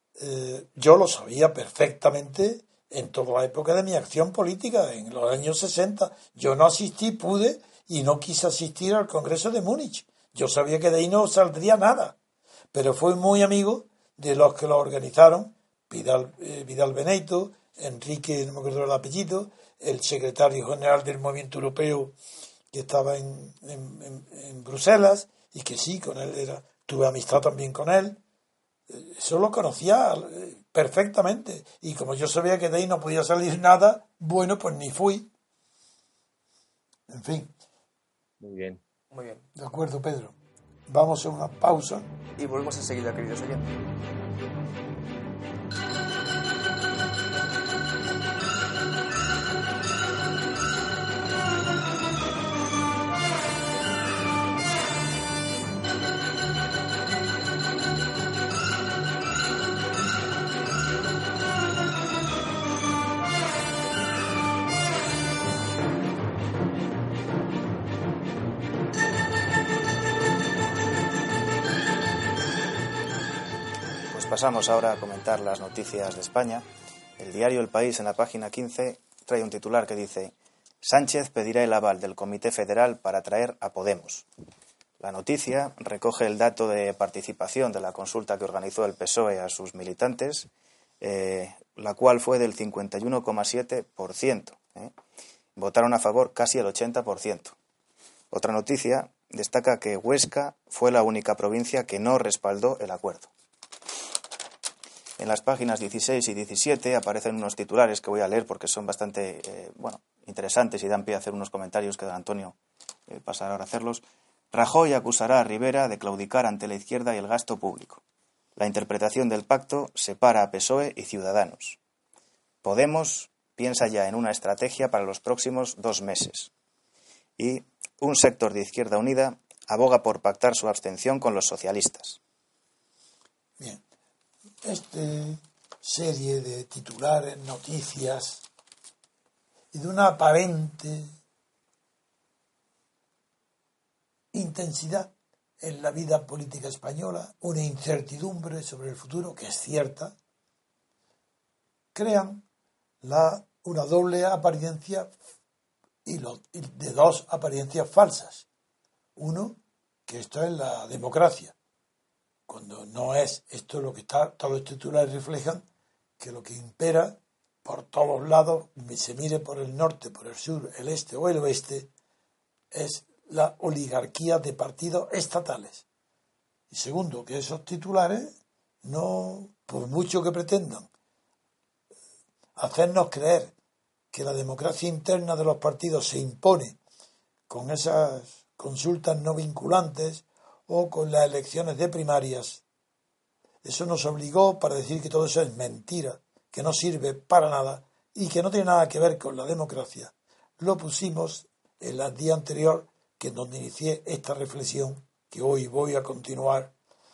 eh, yo lo sabía perfectamente en toda la época de mi acción política, en los años sesenta. Yo no asistí, pude, y no quise asistir al Congreso de Múnich. Yo sabía que de ahí no saldría nada, pero fui muy amigo de los que lo organizaron, Vidal, eh, Vidal Beneito, Enrique, no me acuerdo el apellido, el secretario general del Movimiento Europeo que estaba en, en, en, en Bruselas, y que sí, con él era, tuve amistad también con él. Eso lo conocía perfectamente, y como yo sabía que de ahí no podía salir nada, bueno, pues ni fui. En fin. Muy bien. Muy bien. De acuerdo, Pedro. Vamos a una pausa. Y volvemos enseguida, queridos oyentes. Pasamos ahora a comentar las noticias de España. El diario El País, en la página quince, trae un titular que dice: Sánchez pedirá el aval del Comité Federal para traer a Podemos. La noticia recoge el dato de participación de la consulta que organizó el P S O E a sus militantes, eh, la cual fue del cincuenta y uno coma siete por ciento. ¿eh? Votaron a favor casi el ochenta por ciento. Otra noticia destaca que Huesca fue la única provincia que no respaldó el acuerdo. En las páginas dieciséis y diecisiete aparecen unos titulares que voy a leer porque son bastante eh, bueno, interesantes y dan pie a hacer unos comentarios que don Antonio eh, pasará ahora a hacerlos. Rajoy acusará a Rivera de claudicar ante la izquierda y el gasto público. La interpretación del pacto separa a P S O E y Ciudadanos. Podemos piensa ya en una estrategia para los próximos dos meses. Y un sector de Izquierda Unida aboga por pactar su abstención con los socialistas. Bien. Esta serie de titulares, noticias y de una aparente intensidad en la vida política española, una incertidumbre sobre el futuro, que es cierta, crean la, una doble apariencia y, lo, y de dos apariencias falsas. Uno, que esto es la democracia, cuando no es esto lo que está, todos los titulares reflejan que lo que impera por todos lados, se mire por el norte, por el sur, el este o el oeste, es la oligarquía de partidos estatales. Y segundo, que esos titulares, no, por mucho que pretendan hacernos creer que la democracia interna de los partidos se impone con esas consultas no vinculantes o con las elecciones de primarias, eso nos obligó para decir que todo eso es mentira, que no sirve para nada y que no tiene nada que ver con la democracia. Lo pusimos en el día anterior, que es donde inicié esta reflexión, que hoy voy a continuar.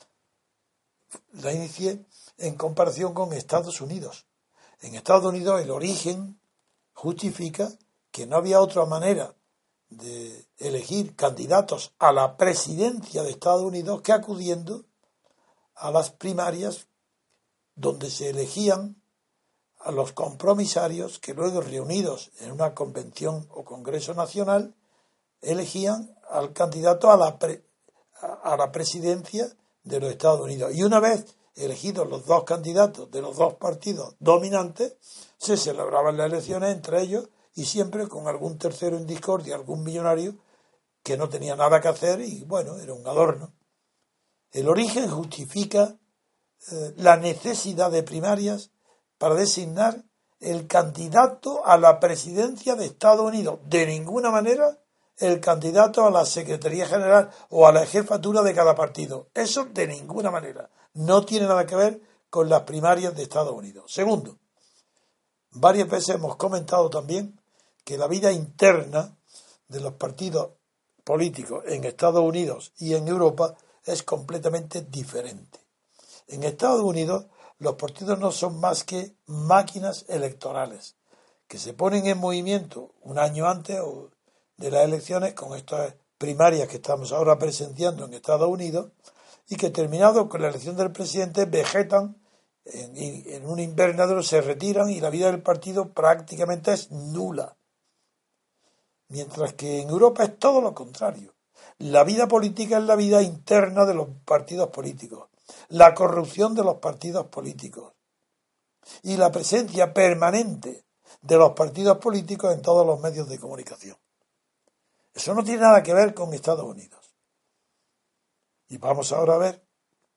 La inicié en comparación con Estados Unidos. En Estados Unidos el origen justifica que no había otra manera de elegir candidatos a la presidencia de Estados Unidos que acudiendo a las primarias, donde se elegían a los compromisarios que luego, reunidos en una convención o congreso nacional, elegían al candidato a la, pre, a la presidencia de los Estados Unidos. Y una vez elegidos los dos candidatos de los dos partidos dominantes, se celebraban las elecciones entre ellos y siempre con algún tercero en discordia, algún millonario que no tenía nada que hacer y, bueno, era un adorno. El origen justifica eh, la necesidad de primarias para designar el candidato a la presidencia de Estados Unidos. De ninguna manera el candidato a la Secretaría General o a la jefatura de cada partido. Eso de ninguna manera. No tiene nada que ver con las primarias de Estados Unidos. Segundo, varias veces hemos comentado también que la vida interna de los partidos políticos en Estados Unidos y en Europa es completamente diferente. En Estados Unidos los partidos no son más que máquinas electorales que se ponen en movimiento un año antes de las elecciones con estas primarias que estamos ahora presenciando en Estados Unidos y que terminado con la elección del presidente vegetan en, en un invernadero, se retiran y la vida del partido prácticamente es nula. Mientras que en Europa es todo lo contrario. La vida política es la vida interna de los partidos políticos, la corrupción de los partidos políticos y la presencia permanente de los partidos políticos en todos los medios de comunicación. Eso no tiene nada que ver con Estados Unidos. Y vamos ahora a ver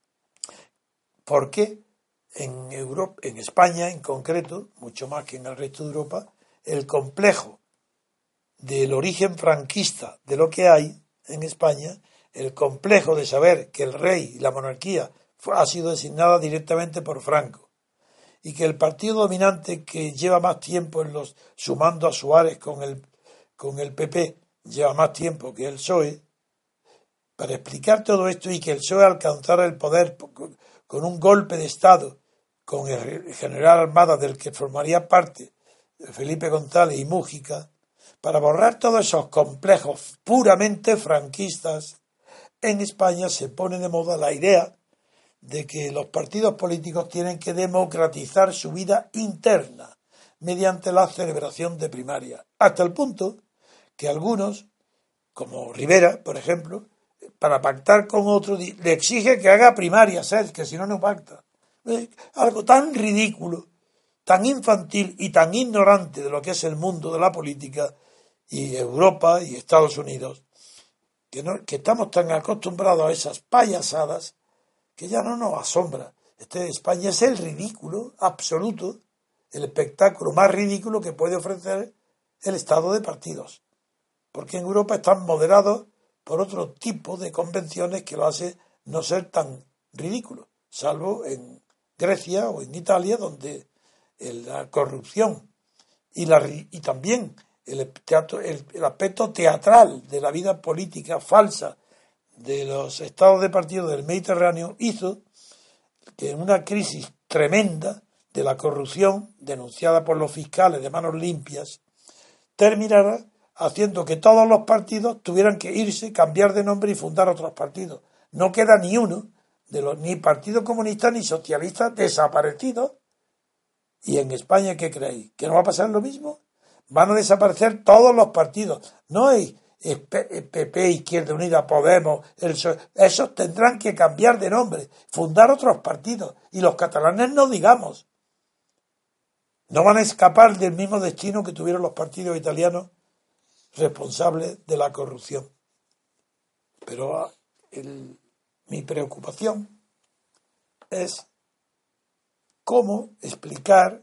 por qué en Europa, en España en concreto, mucho más que en el resto de Europa, el complejo del origen franquista de lo que hay en España, el complejo de saber que el rey y la monarquía ha sido designada directamente por Franco y que el partido dominante que lleva más tiempo en los sumando a Suárez con el con el P P lleva más tiempo que el P S O E, para explicar todo esto y que el P S O E alcanzara el poder con un golpe de Estado con el general Armada del que formaría parte Felipe González y Mújica, para borrar todos esos complejos puramente franquistas, en España se pone de moda la idea de que los partidos políticos tienen que democratizar su vida interna mediante la celebración de primarias, hasta el punto que algunos, como Rivera, por ejemplo, para pactar con otro, le exige que haga primarias, ¿eh? Que si no, no pacta. ¿Eh? Algo tan ridículo, tan infantil y tan ignorante de lo que es el mundo de la política y Europa y Estados Unidos, que, no, que estamos tan acostumbrados a esas payasadas que ya no nos asombra. Este España es el ridículo absoluto, el espectáculo más ridículo que puede ofrecer el Estado de partidos. Porque en Europa están moderados por otro tipo de convenciones que lo hace no ser tan ridículo, salvo en Grecia o en Italia, donde la corrupción y, la, y también el, teatro, el, el aspecto teatral de la vida política falsa de los estados de partido del Mediterráneo hizo que en una crisis tremenda de la corrupción denunciada por los fiscales de manos limpias, terminara haciendo que todos los partidos tuvieran que irse, cambiar de nombre y fundar otros partidos. No queda ni uno de los ni Partido Comunista ni Socialista desaparecidos. ¿Y en España qué creéis? ¿Que no va a pasar lo mismo? Van a desaparecer todos los partidos. No hay P P, Izquierda Unida, Podemos, el, esos tendrán que cambiar de nombre, fundar otros partidos. Y los catalanes no digamos. No van a escapar del mismo destino que tuvieron los partidos italianos responsables de la corrupción. Pero el, mi preocupación es cómo explicar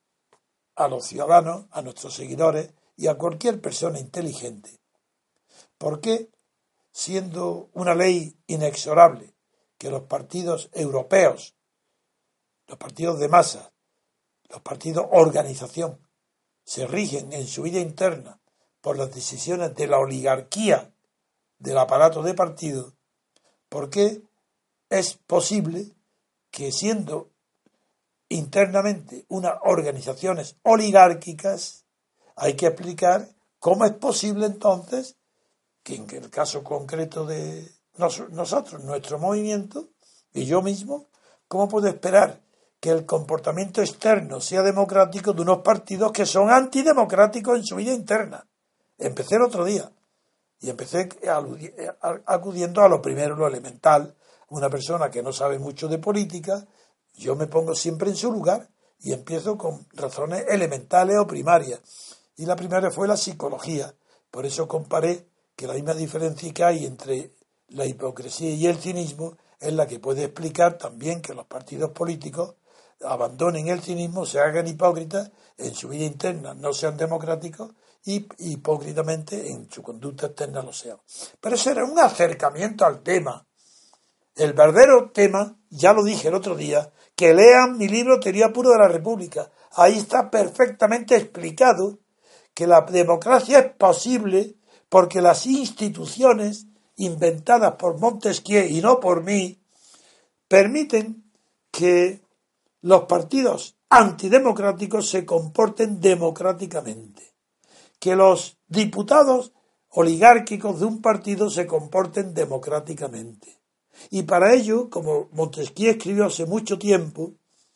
a los ciudadanos, a nuestros seguidores y a cualquier persona inteligente por qué, siendo una ley inexorable que los partidos europeos, los partidos de masa, los partidos organización, se rigen en su vida interna por las decisiones de la oligarquía del aparato de partido, ¿por qué es posible que, siendo internamente unas organizaciones oligárquicas, hay que explicar cómo es posible entonces que en el caso concreto de nosotros, nuestro movimiento y yo mismo, cómo puedo esperar que el comportamiento externo sea democrático de unos partidos que son antidemocráticos en su vida interna? Empecé el otro día y empecé acudiendo a lo primero, lo elemental. Una persona que no sabe mucho de política, yo me pongo siempre en su lugar y empiezo con razones elementales o primarias. Y la primera fue la psicología. Por eso comparé que la misma diferencia que hay entre la hipocresía y el cinismo es la que puede explicar también que los partidos políticos abandonen el cinismo, se hagan hipócritas en su vida interna, no sean democráticos y hipócritamente en su conducta externa lo sean. Pero eso era un acercamiento al tema. El verdadero tema, ya lo dije el otro día, que lean mi libro Teoría Pura de la República. Ahí está perfectamente explicado que la democracia es posible porque las instituciones inventadas por Montesquieu y no por mí permiten que los partidos antidemocráticos se comporten democráticamente, que los diputados oligárquicos de un partido se comporten democráticamente. Y para ello, como Montesquieu escribió hace mucho tiempo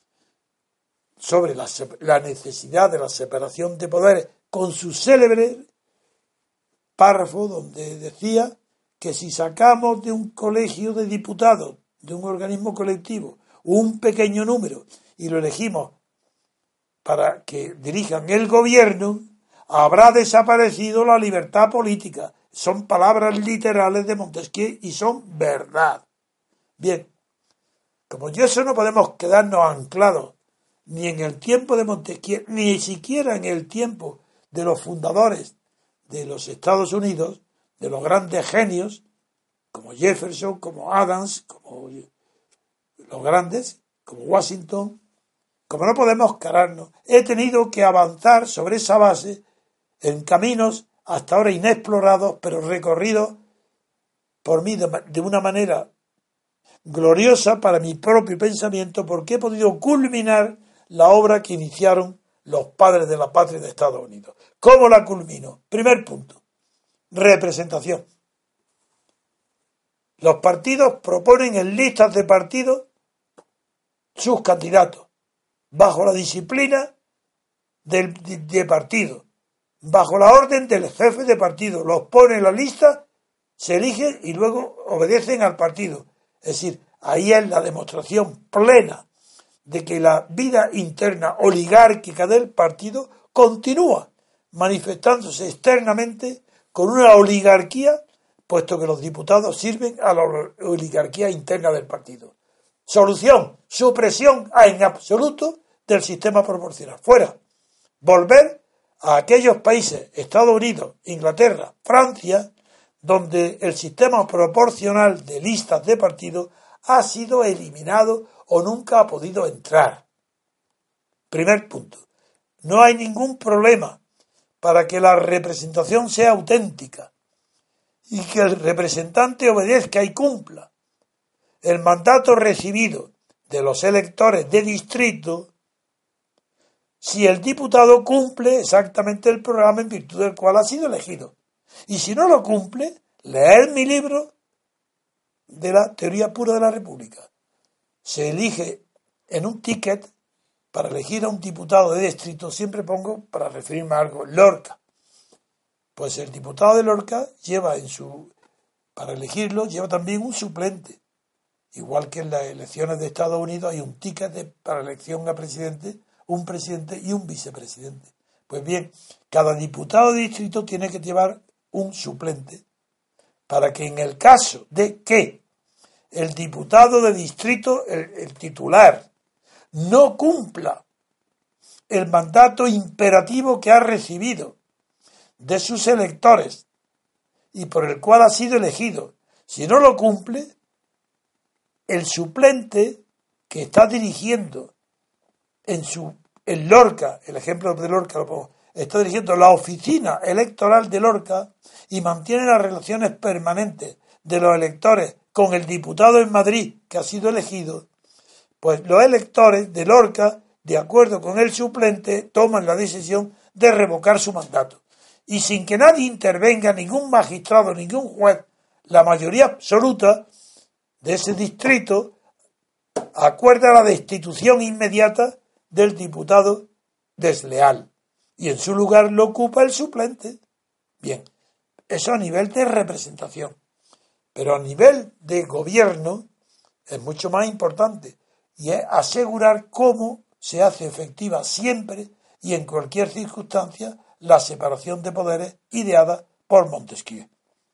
sobre la, la necesidad de la separación de poderes, con su célebre párrafo donde decía que si sacamos de un colegio de diputados, de un organismo colectivo, un pequeño número y lo elegimos para que dirijan el gobierno, habrá desaparecido la libertad política. Son palabras literales de Montesquieu y son verdad. Bien, como yo eso no podemos quedarnos anclados ni en el tiempo de Montesquieu, ni siquiera en el tiempo de los fundadores de los Estados Unidos, de los grandes genios, como Jefferson, como Adams, como los grandes, como Washington, como no podemos cararnos, he tenido que avanzar sobre esa base en caminos hasta ahora inexplorados, pero recorridos por mí de, de una manera gloriosa para mi propio pensamiento, porque he podido culminar la obra que iniciaron los padres de la patria de Estados Unidos. ¿Cómo la culmino? Primer punto, representación. Los partidos proponen en listas de partidos sus candidatos, bajo la disciplina del de, de partido, bajo la orden del jefe de partido. Los pone en la lista, se eligen y luego obedecen al partido. Es decir, ahí es la demostración plena de que la vida interna oligárquica del partido continúa manifestándose externamente con una oligarquía, puesto que los diputados sirven a la oligarquía interna del partido. Solución, supresión en absoluto del sistema proporcional. Fuera. Volver a aquellos países, Estados Unidos, Inglaterra, Francia, donde el sistema proporcional de listas de partidos ha sido eliminado o nunca ha podido entrar. Primer punto. No hay ningún problema para que la representación sea auténtica y que el representante obedezca y cumpla el mandato recibido de los electores de distrito si el diputado cumple exactamente el programa en virtud del cual ha sido elegido. Y si no lo cumple, leer mi libro de la teoría pura de la República. Se elige en un ticket para elegir a un diputado de distrito, siempre pongo, para referirme a algo, Lorca. Pues el diputado de Lorca lleva en su, para elegirlo, lleva también un suplente. Igual que en las elecciones de Estados Unidos hay un ticket de, para elección a presidente, un presidente y un vicepresidente. Pues bien, cada diputado de distrito tiene que llevar un suplente para que en el caso de que el diputado de distrito, el, el titular, no cumpla el mandato imperativo que ha recibido de sus electores y por el cual ha sido elegido, si no lo cumple, el suplente que está dirigiendo en su en Lorca, el ejemplo de Lorca lo pongo, está dirigiendo la oficina electoral de Lorca y mantiene las relaciones permanentes de los electores con el diputado en Madrid que ha sido elegido, pues los electores de Lorca, de acuerdo con el suplente, toman la decisión de revocar su mandato. Y sin que nadie intervenga, ningún magistrado, ningún juez, la mayoría absoluta de ese distrito acuerda la destitución inmediata del diputado desleal. Y en su lugar lo ocupa el suplente. Bien, eso a nivel de representación. Pero a nivel de gobierno es mucho más importante. Y es asegurar cómo se hace efectiva siempre y en cualquier circunstancia la separación de poderes ideada por Montesquieu.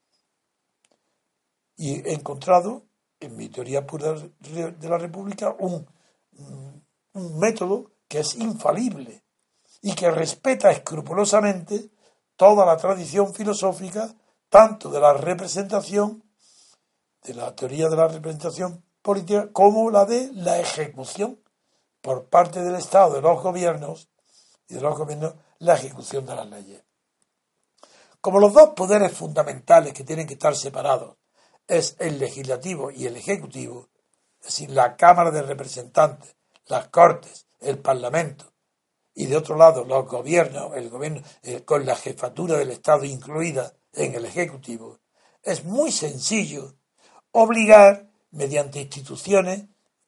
Y he encontrado en mi teoría pura de la República un, un método que es infalible y que respeta escrupulosamente toda la tradición filosófica, tanto de la representación, de la teoría de la representación política, como la de la ejecución por parte del Estado, de los gobiernos y de los gobiernos, la ejecución de las leyes. Como los dos poderes fundamentales que tienen que estar separados es el legislativo y el ejecutivo, es decir, la Cámara de Representantes, las Cortes, el Parlamento, y de otro lado los gobiernos, el gobierno eh, con la jefatura del Estado incluida en el ejecutivo, es muy sencillo obligar mediante instituciones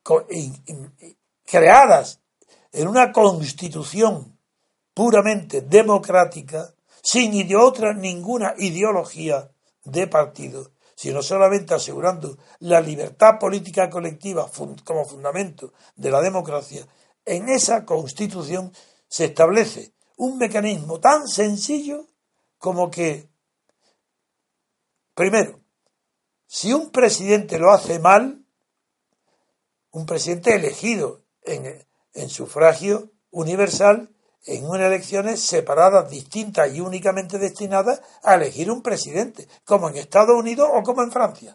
creadas en una constitución puramente democrática, sin otra ninguna ideología de partido, sino solamente asegurando la libertad política colectiva como fundamento de la democracia. En esa Constitución se establece un mecanismo tan sencillo como que, primero, si un presidente lo hace mal, un presidente elegido en, en sufragio universal, en unas elecciones separadas, distintas y únicamente destinadas a elegir un presidente, como en Estados Unidos o como en Francia.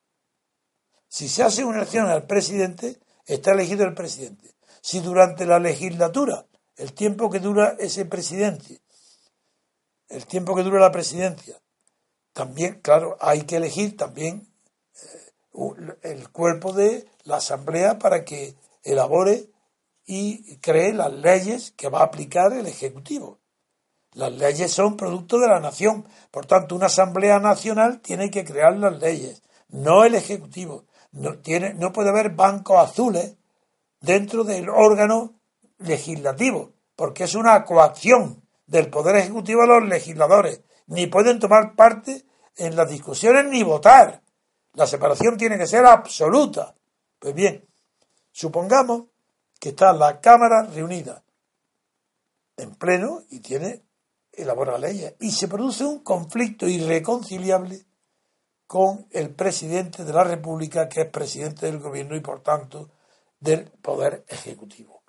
Si se hace una elección al presidente, está elegido el presidente. Si durante la legislatura, el tiempo que dura ese presidente, el tiempo que dura la presidencia, también, claro, hay que elegir también eh, el cuerpo de la Asamblea para que elabore y cree las leyes que va a aplicar el Ejecutivo. Las leyes son producto de la nación, por tanto una Asamblea Nacional tiene que crear las leyes, no el Ejecutivo. No, tiene, no puede haber bancos azules dentro del órgano legislativo, porque es una coacción del Poder Ejecutivo a los legisladores. Ni pueden tomar parte en las discusiones ni votar. La separación tiene que ser absoluta. Pues bien, supongamos que está la Cámara reunida en pleno y tiene elabora leyes y se produce un conflicto irreconciliable con el presidente de la República, que es presidente del gobierno y por tanto del Poder Ejecutivo.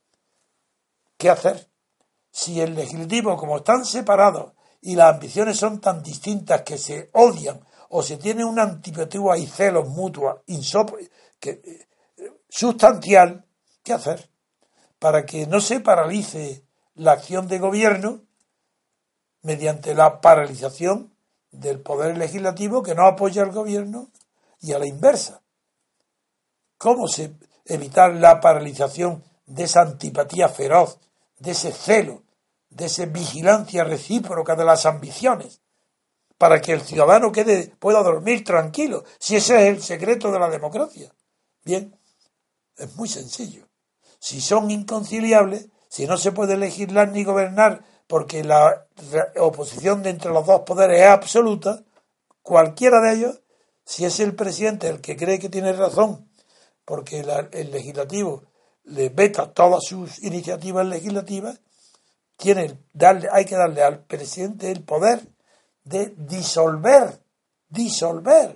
¿Qué hacer? Si el legislativo, como están separados y las ambiciones son tan distintas que se odian o se tiene una antipatía y celos mutuos insop- que, eh, sustancial, ¿qué hacer? Para que no se paralice la acción de gobierno mediante la paralización del poder legislativo que no apoya al gobierno y a la inversa. ¿Cómo se evitar la paralización de esa antipatía feroz de ese celo, de esa vigilancia recíproca de las ambiciones, para que el ciudadano quede, pueda dormir tranquilo, si ese es el secreto de la democracia. Bien, es muy sencillo. Si son inconciliables, si no se puede legislar ni gobernar porque la oposición de entre los dos poderes es absoluta, cualquiera de ellos, si es el presidente el que cree que tiene razón, porque la, el legislativo le veta todas sus iniciativas legislativas, tiene darle, hay que darle al presidente el poder de disolver, disolver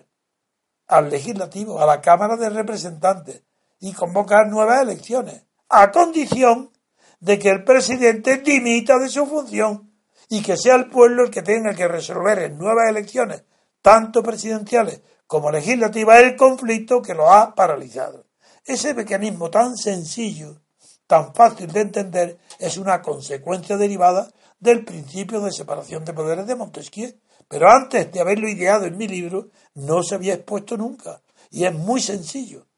al legislativo, a la Cámara de Representantes y convocar nuevas elecciones, a condición de que el presidente dimita de su función y que sea el pueblo el que tenga que resolver en nuevas elecciones, tanto presidenciales como legislativas, el conflicto que lo ha paralizado. Ese mecanismo tan sencillo, tan fácil de entender, es una consecuencia derivada del principio de separación de poderes de Montesquieu, pero antes de haberlo ideado en mi libro no se había expuesto nunca, y es muy sencillo,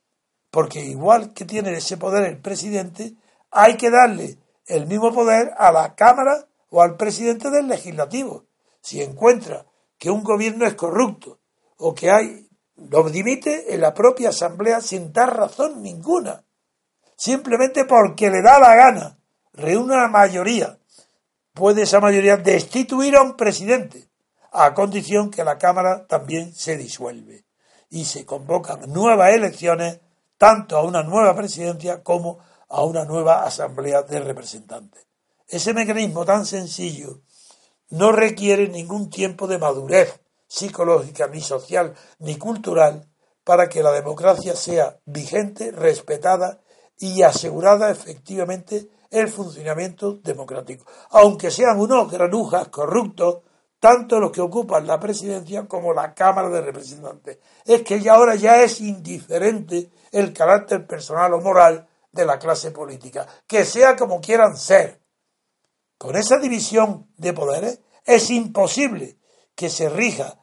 porque igual que tiene ese poder el presidente, hay que darle el mismo poder a la Cámara o al presidente del legislativo. Si encuentra que un gobierno es corrupto o que hay, lo dimite en la propia asamblea sin dar razón ninguna, simplemente porque le da la gana, reúne una mayoría, puede esa mayoría destituir a un presidente, a condición que la Cámara también se disuelve y se convocan nuevas elecciones, tanto a una nueva presidencia como a una nueva asamblea de representantes. Ese mecanismo tan sencillo no requiere ningún tiempo de madurez psicológica, ni social, ni cultural, para que la democracia sea vigente, respetada y asegurada efectivamente el funcionamiento democrático. Aunque sean unos granujas corruptos, tanto los que ocupan la presidencia como la Cámara de Representantes. Es que ya ahora ya es indiferente el carácter personal o moral de la clase política, que sea como quieran ser. Con esa división de poderes es imposible que se rija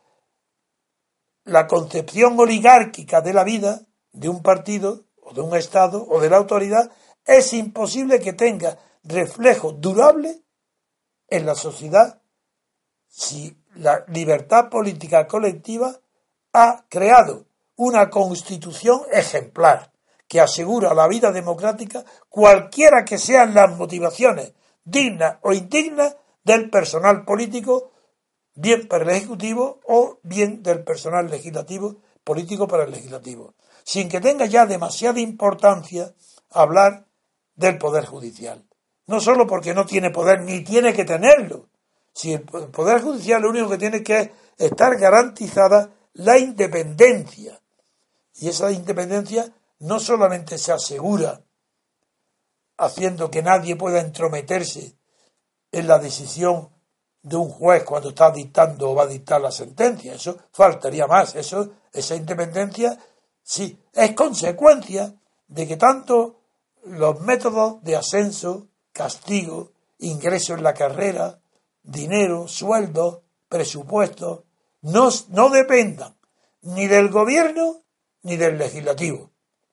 la concepción oligárquica de la vida de un partido o de un Estado o de la autoridad. Es imposible que tenga reflejo durable en la sociedad si la libertad política colectiva ha creado una constitución ejemplar que asegura la vida democrática, cualquiera que sean las motivaciones dignas o indignas del personal político, bien para el Ejecutivo o bien del personal legislativo, político para el Legislativo, sin que tenga ya demasiada importancia hablar del Poder Judicial. No solo porque no tiene poder, ni tiene que tenerlo. Si el Poder Judicial lo único que tiene que es estar garantizada la independencia. Y esa independencia no solamente se asegura haciendo que nadie pueda entrometerse en la decisión de un juez cuando está dictando o va a dictar la sentencia. Eso faltaría más. Eso, esa independencia sí es consecuencia de que tanto los métodos de ascenso, castigo, ingreso en la carrera, dinero, sueldo, presupuesto, no, no dependan ni del gobierno ni del legislativo.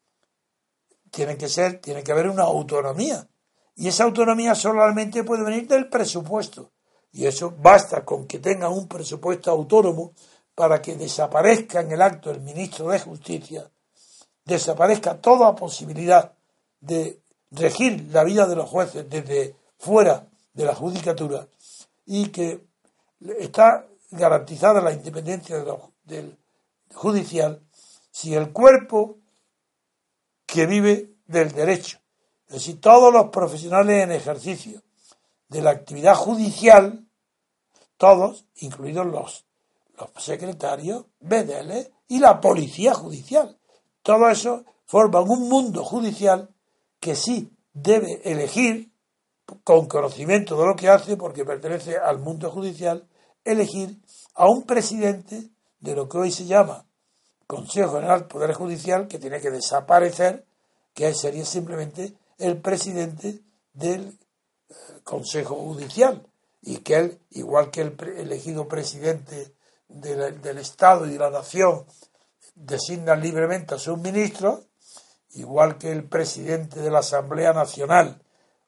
Tiene que ser, tiene que haber una autonomía. Y esa autonomía solamente puede venir del presupuesto. Y eso basta con que tengan un presupuesto autónomo para que desaparezca en el acto el ministro de Justicia, desaparezca toda posibilidad de regir la vida de los jueces desde fuera de la judicatura y que está garantizada la independencia de los, del judicial si el cuerpo que vive del derecho, es decir, todos los profesionales en ejercicio de la actividad judicial, todos, incluidos los, los secretarios, bedeles y la policía judicial, todo eso forman un mundo judicial que sí debe elegir, con conocimiento de lo que hace, porque pertenece al mundo judicial, elegir a un presidente de lo que hoy se llama Consejo General Poder Judicial, que tiene que desaparecer, que sería simplemente el presidente del Consejo Judicial, y que él, igual que el pre- elegido presidente de la, del Estado y de la Nación, designa libremente a sus ministros, igual que el presidente de la Asamblea Nacional,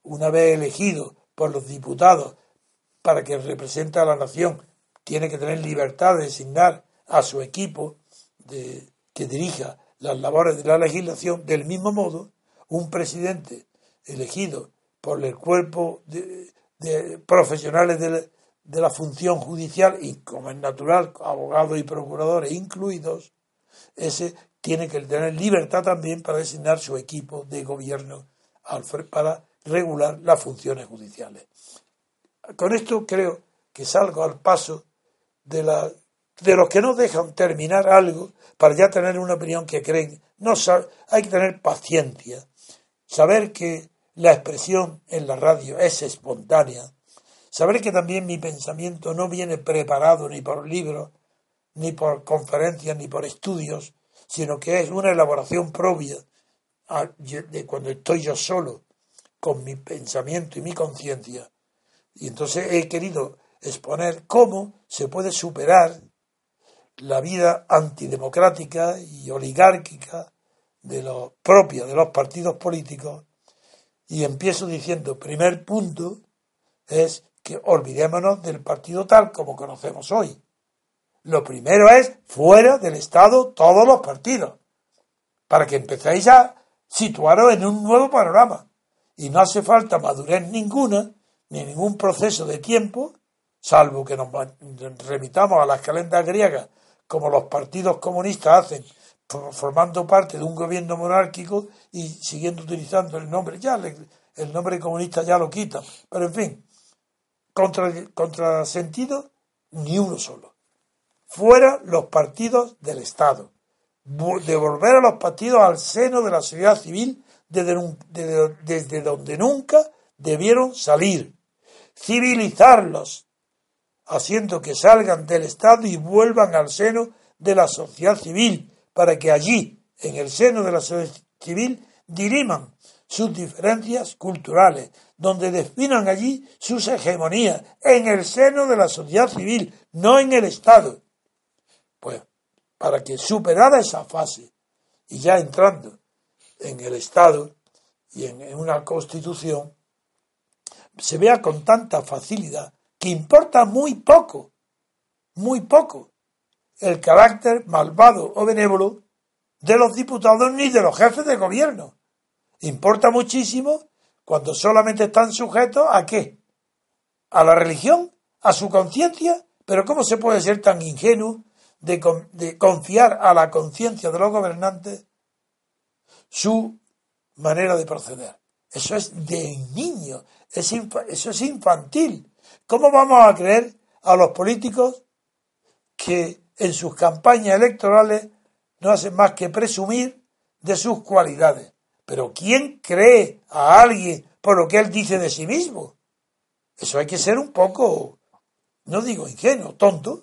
una vez elegido por los diputados para que represente a la nación, tiene que tener libertad de designar a su equipo de, que dirija las labores de la legislación. Del mismo modo, un presidente elegido por el cuerpo de, de profesionales de la, de la función judicial, y como es natural, abogados y procuradores incluidos, ese tiene que tener libertad también para designar su equipo de gobierno para regular las funciones judiciales. Con esto creo que salgo al paso de, la, de los que no dejan terminar algo para ya tener una opinión que creen. No hay que tener paciencia, saber que la expresión en la radio es espontánea, saber que también mi pensamiento no viene preparado ni por libros, ni por conferencias, ni por estudios, sino que es una elaboración propia de cuando estoy yo solo con mi pensamiento y mi conciencia. Y entonces he querido exponer cómo se puede superar la vida antidemocrática y oligárquica de los propia de los partidos políticos. Y empiezo diciendo, primer punto es que olvidémonos del partido tal como conocemos hoy. Lo primero es fuera del Estado todos los partidos, para que empecéis a situaros en un nuevo panorama. Y no hace falta madurez ninguna, ni ningún proceso de tiempo, salvo que nos remitamos a las calendas griegas, como los partidos comunistas hacen, formando parte de un gobierno monárquico y siguiendo utilizando el nombre, ya el nombre comunista ya lo quitan, pero en fin, contra, contra sentido, ni uno solo. Fuera los partidos del Estado. Devolver a los partidos al seno de la sociedad civil desde, desde, desde donde nunca debieron salir. Civilizarlos, haciendo que salgan del Estado y vuelvan al seno de la sociedad civil, para que allí, en el seno de la sociedad civil, diriman sus diferencias culturales, donde definan allí sus hegemonías, en el seno de la sociedad civil, no en el Estado. Pues, para que superada esa fase, y ya entrando en el Estado y en, en una Constitución, se vea con tanta facilidad que importa muy poco, muy poco, el carácter malvado o benévolo de los diputados ni de los jefes de gobierno. Importa muchísimo cuando solamente están sujetos ¿a qué? A la religión, a su conciencia. Pero ¿cómo se puede ser tan ingenuo de, de confiar a la conciencia de los gobernantes su manera de proceder? Eso es de niño, es infa, eso es infantil. ¿Cómo vamos a creer a los políticos que en sus campañas electorales no hacen más que presumir de sus cualidades? Pero ¿quién cree a alguien por lo que él dice de sí mismo? Eso hay que ser un poco, no digo ingenuo, tonto.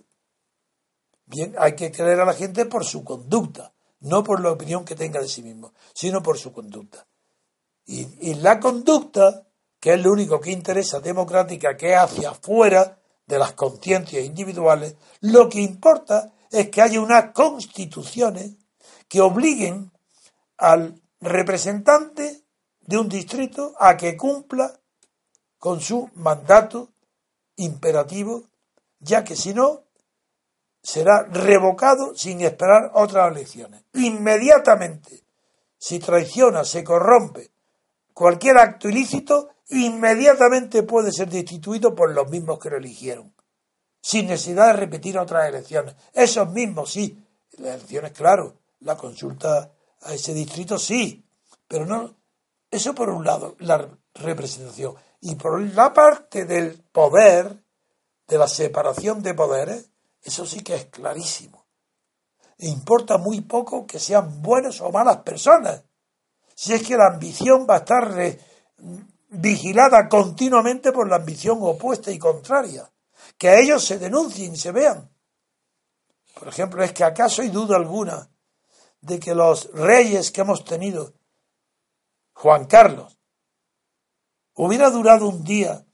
Bien, hay que creer a la gente por su conducta, no por la opinión que tenga de sí mismo, sino por su conducta. Y, y la conducta, que es lo único que interesa democrática, que es hacia afuera de las conciencias individuales, lo que importa es que haya unas constituciones que obliguen al representante de un distrito a que cumpla con su mandato imperativo, ya que si no, será revocado sin esperar otras elecciones. Inmediatamente, si traiciona, se corrompe cualquier acto ilícito, inmediatamente puede ser destituido por los mismos que lo eligieron, sin necesidad de repetir otras elecciones. Esos mismos, sí, las elecciones, claro, la consulta a ese distrito, sí, pero no, eso por un lado, la representación, y por la parte del poder, de la separación de poderes, eso sí que es clarísimo. E importa muy poco que sean buenas o malas personas, si es que la ambición va a estar re, vigilada continuamente por la ambición opuesta y contraria, que a ellos se denuncien y se vean. Por ejemplo, es que acaso hay duda alguna de que los reyes que hemos tenido, Juan Carlos, hubiera durado un día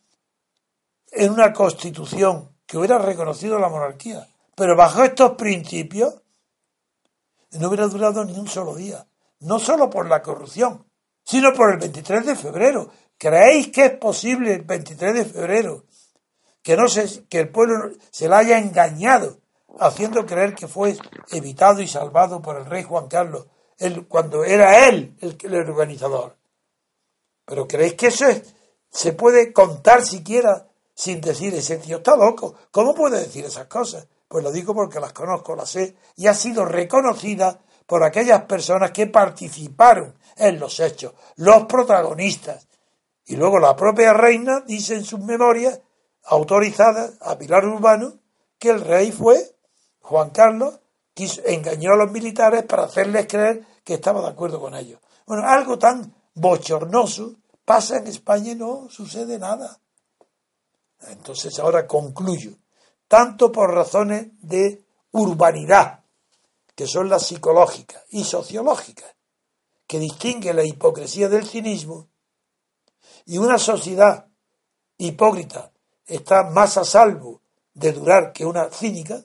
en una constitución que hubiera reconocido la monarquía, pero bajo estos principios no hubiera durado ni un solo día, no solo por la corrupción, sino por el veintitrés de febrero. ¿Creéis que es posible el veintitrés de febrero que no se, que el pueblo se la haya engañado, haciendo creer que fue evitado y salvado por el rey Juan Carlos, él, cuando era él el, el organizador? ¿Pero creéis que eso es, se puede contar siquiera sin decir ese tío está loco? ¿Cómo puede decir esas cosas? Pues lo digo porque las conozco, las sé, y ha sido reconocida por aquellas personas que participaron en los hechos, los protagonistas. Y luego la propia reina dice en sus memorias autorizadas a Pilar Urbano que el rey fue Juan Carlos, quiso, engañó a los militares para hacerles creer que estaba de acuerdo con ellos. Bueno, algo tan bochornoso pasa en España y no sucede nada. Entonces ahora concluyo, tanto por razones de urbanidad, que son las psicológicas y sociológicas, que distinguen la hipocresía del cinismo, y una sociedad hipócrita está más a salvo de durar que una cínica.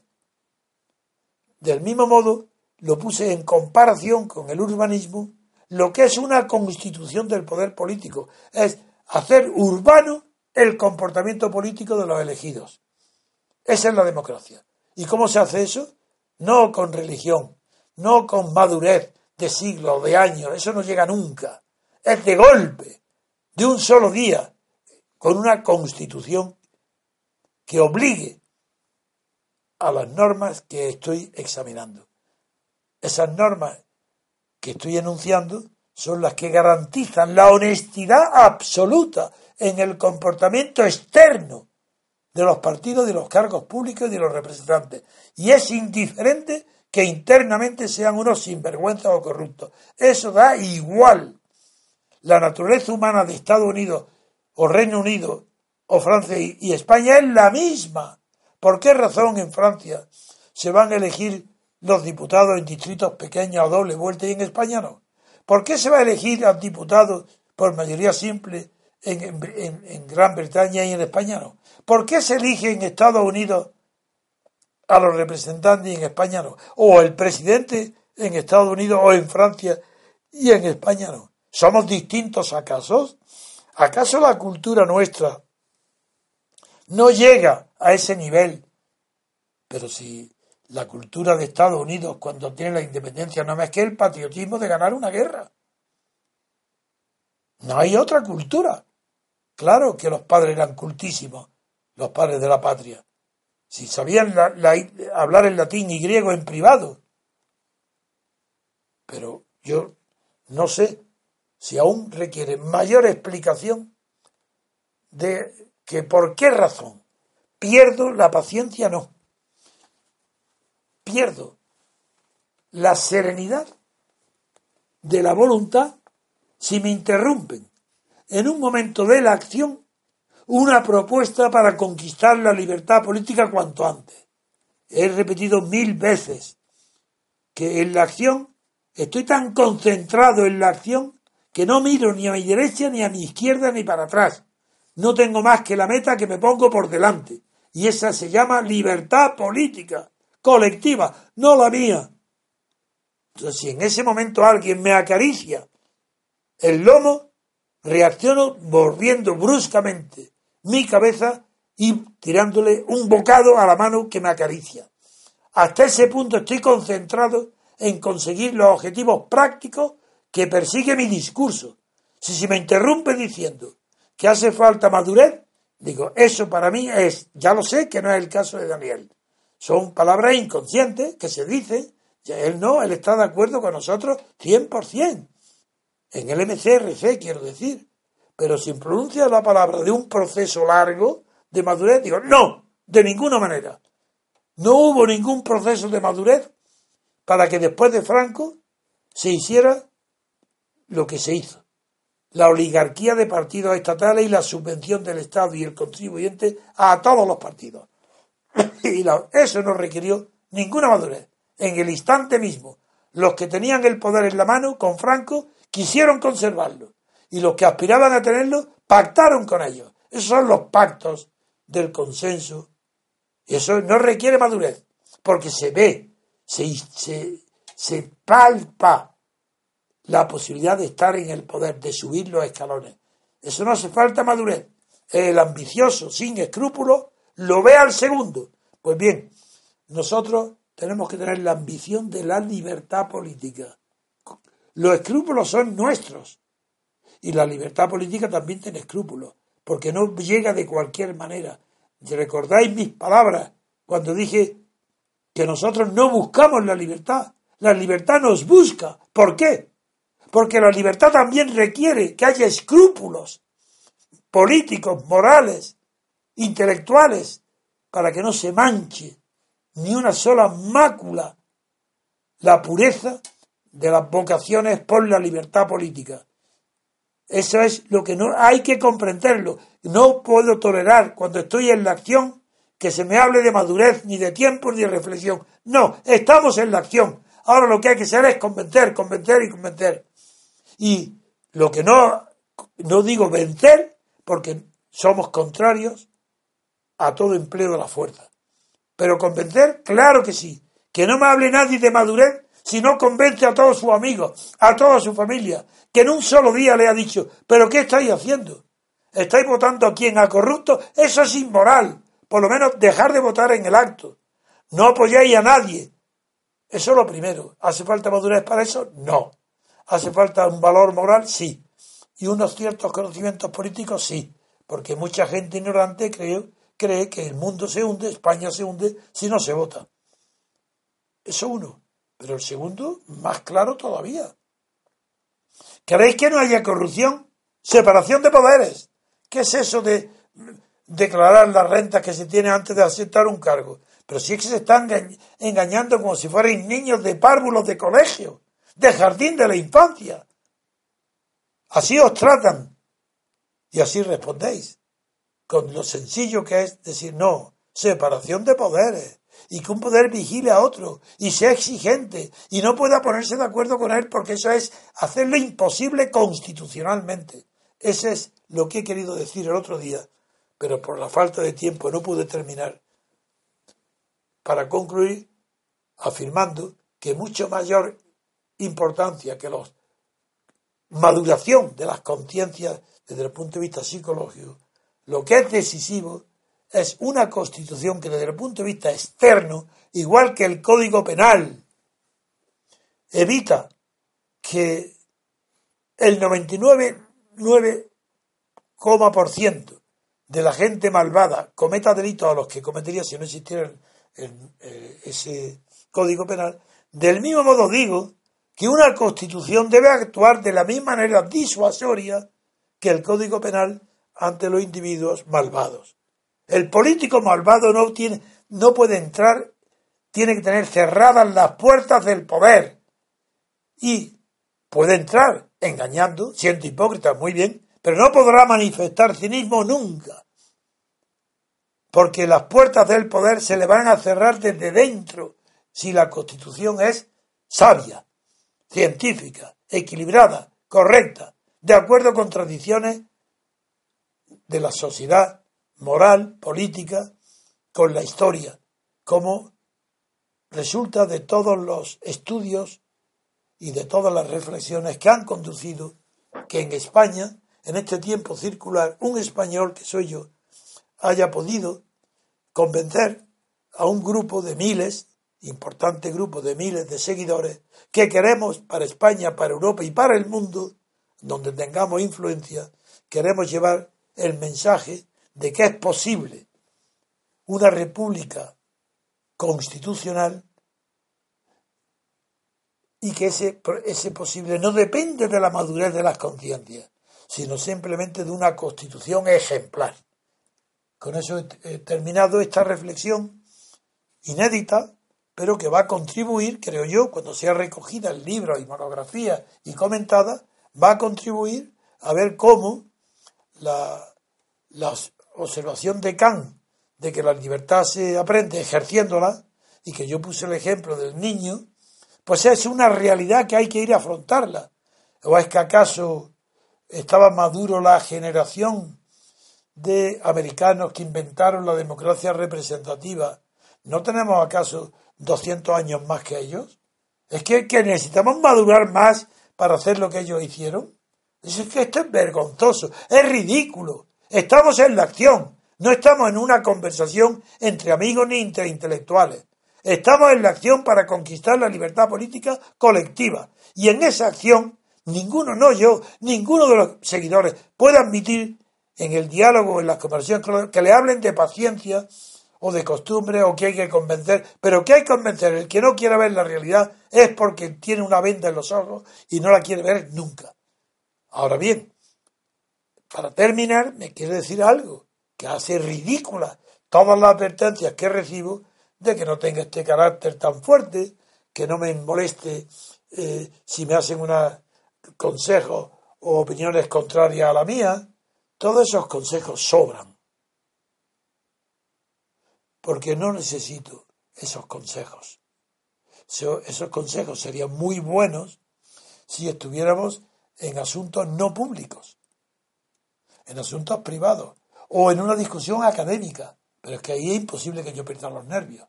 Del mismo modo, lo puse en comparación con el urbanismo, lo que es una constitución del poder político, es hacer urbano el comportamiento político de los elegidos. Esa es la democracia. ¿Y cómo se hace eso? No con religión, no con madurez de siglos, de años, eso no llega nunca. Es de golpe, de un solo día, con una constitución que obligue a las normas que estoy examinando. Esas normas que estoy enunciando son las que garantizan la honestidad absoluta en el comportamiento externo de los partidos, de los cargos públicos y de los representantes. Y es indiferente que internamente sean unos sinvergüenzas o corruptos. Eso da igual. La naturaleza humana de Estados Unidos o Reino Unido o Francia y España es la misma. ¿Por qué razón en Francia se van a elegir los diputados en distritos pequeños a doble vuelta y en España no? ¿Por qué se va a elegir a diputados por mayoría simple en, en, en Gran Bretaña y en España no? ¿Por qué se elige en Estados Unidos a los representantes y en España no? O el presidente en Estados Unidos o en Francia y en España no. ¿Somos distintos acaso? ¿Acaso la cultura nuestra no llega a ese nivel? Pero si la cultura de Estados Unidos cuando tiene la independencia no más que el patriotismo de ganar una guerra. No hay otra cultura. Claro que los padres eran cultísimos, los padres de la patria. Si sabían la, la, hablar en latín y griego en privado. Pero yo no sé si aún requiere mayor explicación de que por qué razón pierdo la paciencia, no. Pierdo la serenidad de la voluntad si me interrumpen en un momento de la acción una propuesta para conquistar la libertad política cuanto antes. He repetido mil veces que en la acción estoy tan concentrado en la acción que no miro ni a mi derecha ni a mi izquierda ni para atrás. No tengo más que la meta que me pongo por delante. Y esa se llama libertad política, colectiva, no la mía. Entonces, si en ese momento alguien me acaricia el lomo, reacciono volviendo bruscamente mi cabeza y tirándole un bocado a la mano que me acaricia. Hasta ese punto estoy concentrado en conseguir los objetivos prácticos que persigue mi discurso. Si se me interrumpe diciendo que hace falta madurez, digo, eso para mí es, ya lo sé que no es el caso de Daniel. Son palabras inconscientes que se dicen, ya él no, él está de acuerdo con nosotros cien por ciento. En el M C R C quiero decir. Pero si pronuncia la palabra de un proceso largo de madurez, digo, no, de ninguna manera. No hubo ningún proceso de madurez para que después de Franco se hiciera lo que se hizo. La oligarquía de partidos estatales y la subvención del Estado y el contribuyente a todos los partidos. Y la, eso no requirió ninguna madurez. En el instante mismo, los que tenían el poder en la mano con Franco quisieron conservarlo. Y los que aspiraban a tenerlo pactaron con ellos. Esos son los pactos del consenso. Y eso no requiere madurez, porque se ve, se, se, se palpa la posibilidad de estar en el poder, de subir los escalones. Eso no hace falta madurez. El ambicioso, sin escrúpulos, lo ve al segundo. Pues bien, nosotros tenemos que tener la ambición de la libertad política. Los escrúpulos son nuestros. Y la libertad política también tiene escrúpulos, porque no llega de cualquier manera. ¿Recordáis mis palabras cuando dije que nosotros no buscamos la libertad? La libertad nos busca. ¿Por qué? Porque la libertad también requiere que haya escrúpulos políticos, morales, intelectuales, para que no se manche ni una sola mácula la pureza de las vocaciones por la libertad política. Eso es lo que no hay que comprenderlo. No puedo tolerar cuando estoy en la acción que se me hable de madurez, ni de tiempo, ni de reflexión. No, estamos en la acción. Ahora lo que hay que hacer es convencer, convencer y convencer. Y lo que no, no digo vencer, porque somos contrarios a todo empleo de la fuerza. Pero convencer, claro que sí. Que no me hable nadie de madurez si no convence a todos sus amigos, a toda su familia, que en un solo día le ha dicho, ¿pero qué estáis haciendo? ¿Estáis votando a quién? ¿A corrupto? Eso es inmoral. Por lo menos dejar de votar en el acto. No apoyáis a nadie. Eso es lo primero. ¿Hace falta madurez para eso? No. ¿Hace falta un valor moral? Sí. ¿Y unos ciertos conocimientos políticos? Sí. Porque mucha gente ignorante cree, cree que el mundo se hunde, España se hunde, si no se vota. Eso uno. Pero el segundo, más claro todavía. ¿Queréis que no haya corrupción? Separación de poderes. ¿Qué es eso de declarar las rentas que se tiene antes de aceptar un cargo? Pero si es que se están engañando como si fueran niños de párvulos de colegio, de jardín de la infancia. Así os tratan. Y así respondéis. Con lo sencillo que es decir, no, separación de poderes. Y que un poder vigile a otro y sea exigente y no pueda ponerse de acuerdo con él, porque eso es hacerlo imposible constitucionalmente. Ese es lo que he querido decir el otro día, pero por la falta de tiempo no pude terminar. Para concluir, afirmando que mucho mayor importancia que la maduración de las conciencias desde el punto de vista psicológico, lo que es decisivo es una constitución que desde el punto de vista externo, igual que el Código Penal, evita que el noventa y nueve coma nueve por ciento de la gente malvada cometa delitos a los que cometería si no existiera el, el, el, ese Código Penal. Del mismo modo digo que una constitución debe actuar de la misma manera disuasoria que el Código Penal ante los individuos malvados. El político malvado no tiene, no puede entrar, tiene que tener cerradas las puertas del poder. Y puede entrar engañando, siendo hipócrita, muy bien, pero no podrá manifestar cinismo nunca. Porque las puertas del poder se le van a cerrar desde dentro si la Constitución es sabia, científica, equilibrada, correcta, de acuerdo con tradiciones de la sociedad moral, política, con la historia, como resulta de todos los estudios y de todas las reflexiones que han conducido que en España, en este tiempo circular, un español que soy yo, haya podido convencer a un grupo de miles, importante grupo de miles de seguidores, que queremos para España, para Europa y para el mundo, donde tengamos influencia, queremos llevar el mensaje de que es posible una república constitucional y que ese, ese posible no depende de la madurez de las conciencias, sino simplemente de una constitución ejemplar. Con eso he terminado esta reflexión inédita, pero que va a contribuir, creo yo, cuando sea recogida en libros y monografías y comentada, va a contribuir a ver cómo la, la observación de Kant de que la libertad se aprende ejerciéndola, y que yo puse el ejemplo del niño, pues es una realidad que hay que ir a afrontarla. ¿O es que acaso estaba maduro la generación de americanos que inventaron la democracia representativa? ¿No tenemos acaso doscientos años más que ellos? Es que, que necesitamos madurar más para hacer lo que ellos hicieron? Es que esto es vergonzoso, es ridículo. Estamos en la acción, no estamos en una conversación entre amigos ni entre intelectuales. Estamos en la acción para conquistar la libertad política colectiva. Y en esa acción, ninguno, no yo, ninguno de los seguidores puede admitir en el diálogo, en las conversaciones, que le hablen de paciencia o de costumbre o que hay que convencer. Pero que hay que convencer, el que no quiera ver la realidad es porque tiene una venda en los ojos y no la quiere ver nunca. Ahora bien, para terminar, me quiere decir algo que hace ridícula todas las advertencias que recibo de que no tenga este carácter tan fuerte, que no me moleste eh, si me hacen unos consejos o opiniones contrarias a la mía. Todos esos consejos sobran, porque no necesito esos consejos. Esos consejos serían muy buenos si estuviéramos en asuntos no públicos, en asuntos privados o en una discusión académica. Pero es que ahí es imposible que yo pierda los nervios.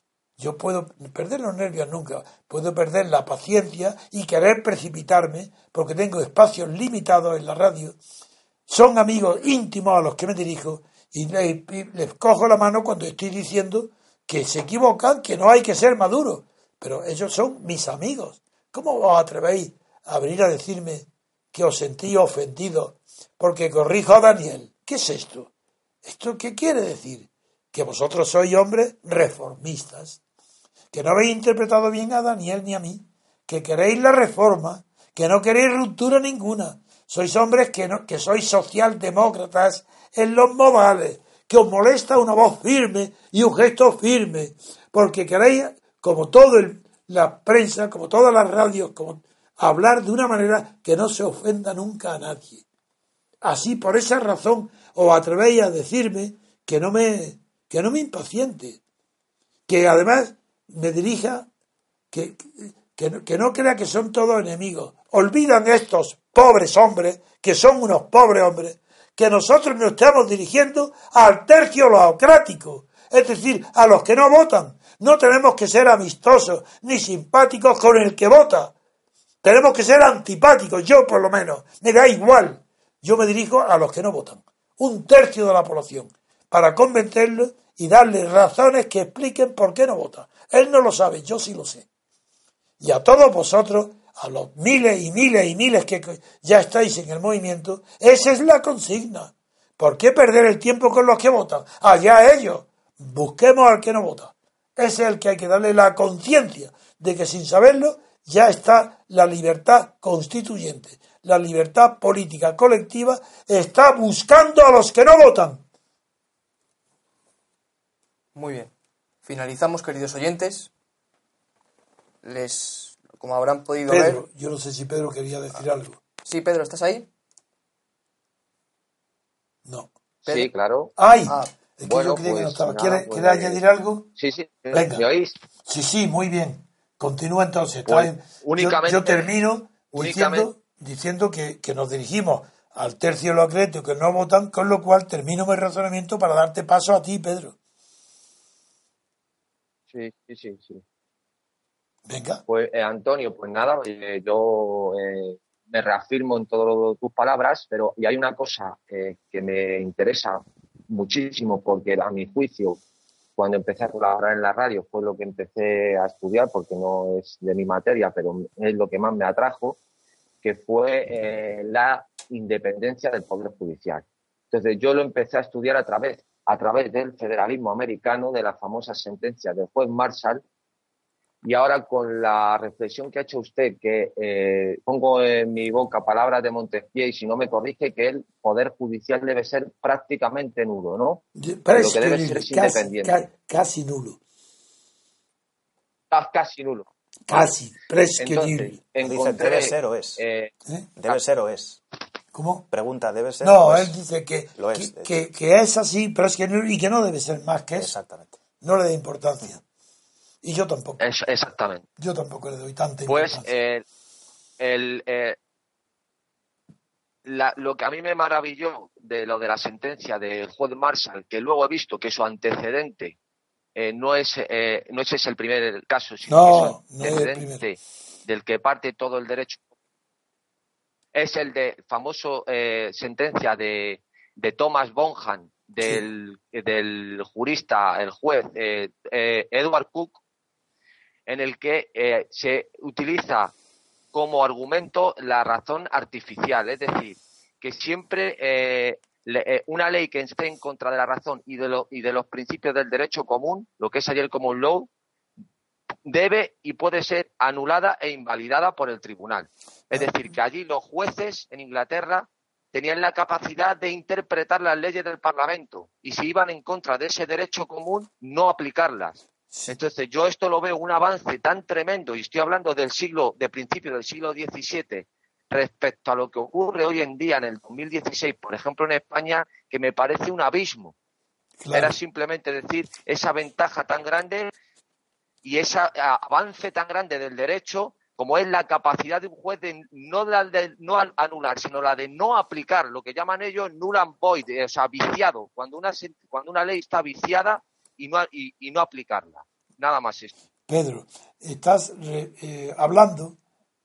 Yo puedo perder los nervios nunca, puedo perder la paciencia y querer precipitarme porque tengo espacios limitados en la radio. Son amigos íntimos a los que me dirijo y les, les cojo la mano cuando estoy diciendo que se equivocan, que no hay que ser maduros. Pero ellos son mis amigos. ¿Cómo os atrevéis a venir a decirme que os sentí ofendidos porque corrijo a Daniel? ¿Qué es esto? ¿Esto qué quiere decir? Que vosotros sois hombres reformistas, que no habéis interpretado bien a Daniel ni a mí, que queréis la reforma, que no queréis ruptura ninguna. Sois hombres que, no, que sois socialdemócratas en los modales, que os molesta una voz firme y un gesto firme, porque queréis, como toda la prensa, como todas las radios, como hablar de una manera que no se ofenda nunca a nadie. Así, por esa razón, os atrevéis a decirme que no me, que no me impaciente, que además me dirija, que, que, no, que no crea que son todos enemigos. Olvidan estos pobres hombres, que son unos pobres hombres, que nosotros nos estamos dirigiendo al tercio laocrático, es decir, a los que no votan. No tenemos que ser amistosos ni simpáticos con el que vota. Tenemos que ser antipáticos, yo por lo menos. Me da igual. Yo me dirijo a los que no votan. Un tercio de la población. Para convencerlos y darles razones que expliquen por qué no votan. Él no lo sabe, yo sí lo sé. Y a todos vosotros, a los miles y miles y miles que ya estáis en el movimiento, esa es la consigna. ¿Por qué perder el tiempo con los que votan? Allá ellos. Busquemos al que no vota. Ese es el que hay que darle la conciencia de que sin saberlo ya está la libertad constituyente. La libertad política colectiva está buscando a los que no votan. Muy bien. Finalizamos, queridos oyentes. Les, como habrán podido Pedro, ver... yo no sé si Pedro quería decir ah, algo. Sí, Pedro, ¿estás ahí? No. ¿Pedro? Sí, claro. ¡Ay! Ah, es que bueno, yo creía pues, que no estaba. nada, ¿Quiere, pues, ¿quiere añadir algo? Sí, sí. Venga. ¿Me oís? Sí, sí, muy bien. Continúa entonces. Está Pues, bien. únicamente- yo, yo termino únicamente- diciendo, diciendo que, que nos dirigimos al tercio de los acréditos que no votan, con lo cual termino mi razonamiento para darte paso a ti, Pedro. Sí, sí, sí, sí. Venga. Pues eh, Antonio, pues nada, eh, yo eh, me reafirmo en todas tus palabras, pero y hay una cosa eh, que me interesa muchísimo porque a mi juicio, cuando empecé a colaborar en la radio, fue lo que empecé a estudiar porque no es de mi materia, pero es lo que más me atrajo, que fue eh, la independencia del Poder Judicial. Entonces yo lo empecé a estudiar a través, a través del federalismo americano, de la famosa sentencia del juez Marshall. Y ahora con la reflexión que ha hecho usted, que eh, pongo en mi boca palabras de Montesquieu y si no me corrige, que el Poder Judicial debe ser prácticamente nulo, ¿no? Pero Lo que debe ser es casi, independiente. ca- casi nulo. Ah, casi nulo. Casi, prescriptible. Entonces, Dice, encontré... ¿debe ser o es? eh, ¿Eh? ¿Debe ser o es? ¿Cómo? Pregunta, ¿debe ser No, o él es? dice que, Lo es, que, es. que, que es así, pero es que no, y que no debe ser más que eso. Exactamente. No le da importancia. Y yo tampoco. es- exactamente. Yo tampoco le doy tanta Pues importancia. eh, el, eh, la- lo que a mí me maravilló de lo de la sentencia del juez Marshall, que luego he visto que su antecedente eh, no es eh, no ese es el primer caso, sino No, que es no un es el antecedente del que parte todo el derecho es el de famoso eh, sentencia de, de Thomas Bonham, del, sí. del jurista, el juez eh, eh, Edward Cook, en el que eh, se utiliza como argumento la razón artificial, es decir, que siempre eh, le, eh, una ley que esté en contra de la razón y de, lo, y de los principios del derecho común, lo que es ayer el common law, debe y puede ser anulada e invalidada por el tribunal. Es decir, que allí los jueces en Inglaterra tenían la capacidad de interpretar las leyes del Parlamento y si iban en contra de ese derecho común, no aplicarlas. Entonces, yo esto lo veo un avance tan tremendo, y estoy hablando del siglo, de principios del siglo diecisiete, respecto a lo que ocurre hoy en día en el dos mil dieciséis, por ejemplo, en España, que me parece un abismo. Claro. Era simplemente decir esa ventaja tan grande y ese avance tan grande del derecho, como es la capacidad de un juez de no, de, de no anular, sino la de no aplicar, lo que llaman ellos null and void, o sea, viciado, cuando una, cuando una ley está viciada, Y no, y, y no aplicarla. Nada más esto. Pedro, estás eh, hablando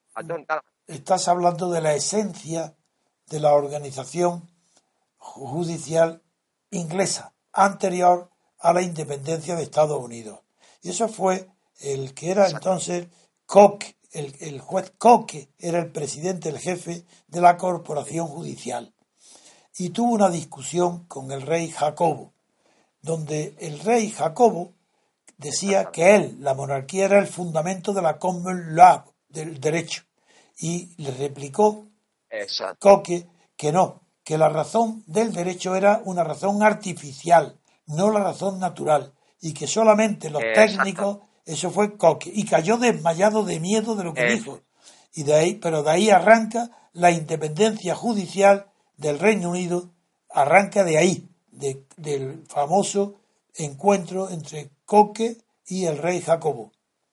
estás hablando de la esencia de la organización judicial inglesa anterior a la independencia de Estados Unidos. Y eso fue el que era entonces Coke, el, el juez Coke era el presidente, el jefe de la corporación judicial. Y tuvo una discusión con el rey Jacobo, donde el rey Jacobo decía que él, la monarquía, era el fundamento de la common law, del derecho, y le replicó Coke que no, que la razón del derecho era una razón artificial, no la razón natural, y que solamente los técnicos, eso fue Coke, y cayó desmayado de miedo de lo que dijo, y de ahí, pero de ahí arranca la independencia judicial del Reino Unido, arranca de ahí. De, del famoso encuentro entre Coke y el rey Jacobo.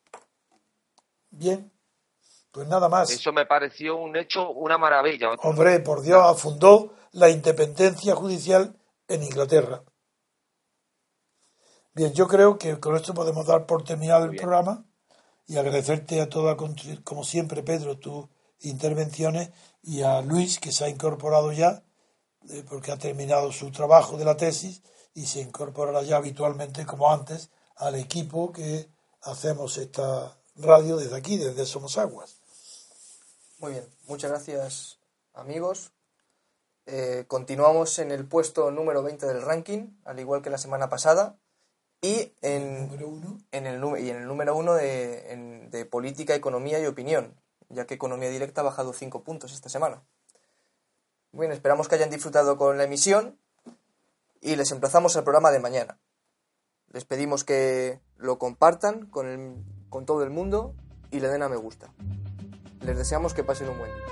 Bien, pues nada más. Eso me pareció un hecho, una maravilla. Hombre, por Dios, fundó la independencia judicial en Inglaterra. Bien, yo creo que con esto podemos dar por terminado el programa y agradecerte a toda, como siempre, Pedro, tus intervenciones, y a Luis, que se ha incorporado ya, porque ha terminado su trabajo de la tesis y se incorporará ya habitualmente, como antes, al equipo que hacemos esta radio desde aquí, desde Somos Aguas. Muy bien, muchas gracias, amigos. Eh, continuamos en el puesto número veinte del ranking, al igual que la semana pasada, y en, ¿El número uno? En, el, y en el número uno de, en, de política, economía y opinión, ya que economía directa ha bajado cinco puntos esta semana. Bueno, esperamos que hayan disfrutado con la emisión y les emplazamos al programa de mañana. Les pedimos que lo compartan con, el, con todo el mundo y le den a me gusta. Les deseamos que pasen un buen día.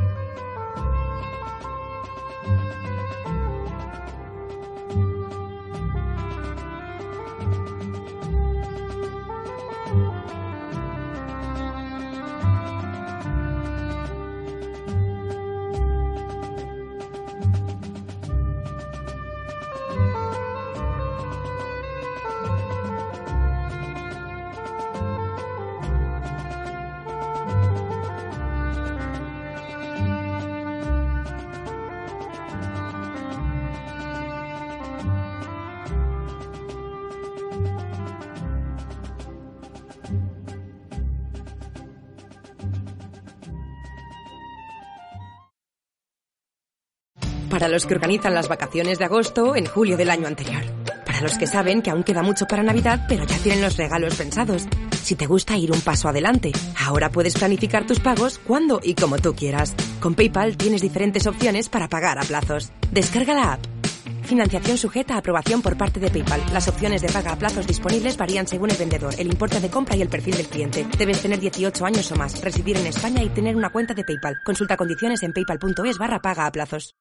Para los que organizan las vacaciones de agosto en julio del año anterior. Para los que saben que aún queda mucho para Navidad, pero ya tienen los regalos pensados. Si te gusta ir un paso adelante, ahora puedes planificar tus pagos cuando y como tú quieras. Con PayPal tienes diferentes opciones para pagar a plazos. Descarga la app. Financiación sujeta a aprobación por parte de PayPal. Las opciones de paga a plazos disponibles varían según el vendedor, el importe de compra y el perfil del cliente. Debes tener dieciocho años o más, residir en España y tener una cuenta de PayPal. Consulta condiciones en paypal punto es barra paga a plazos.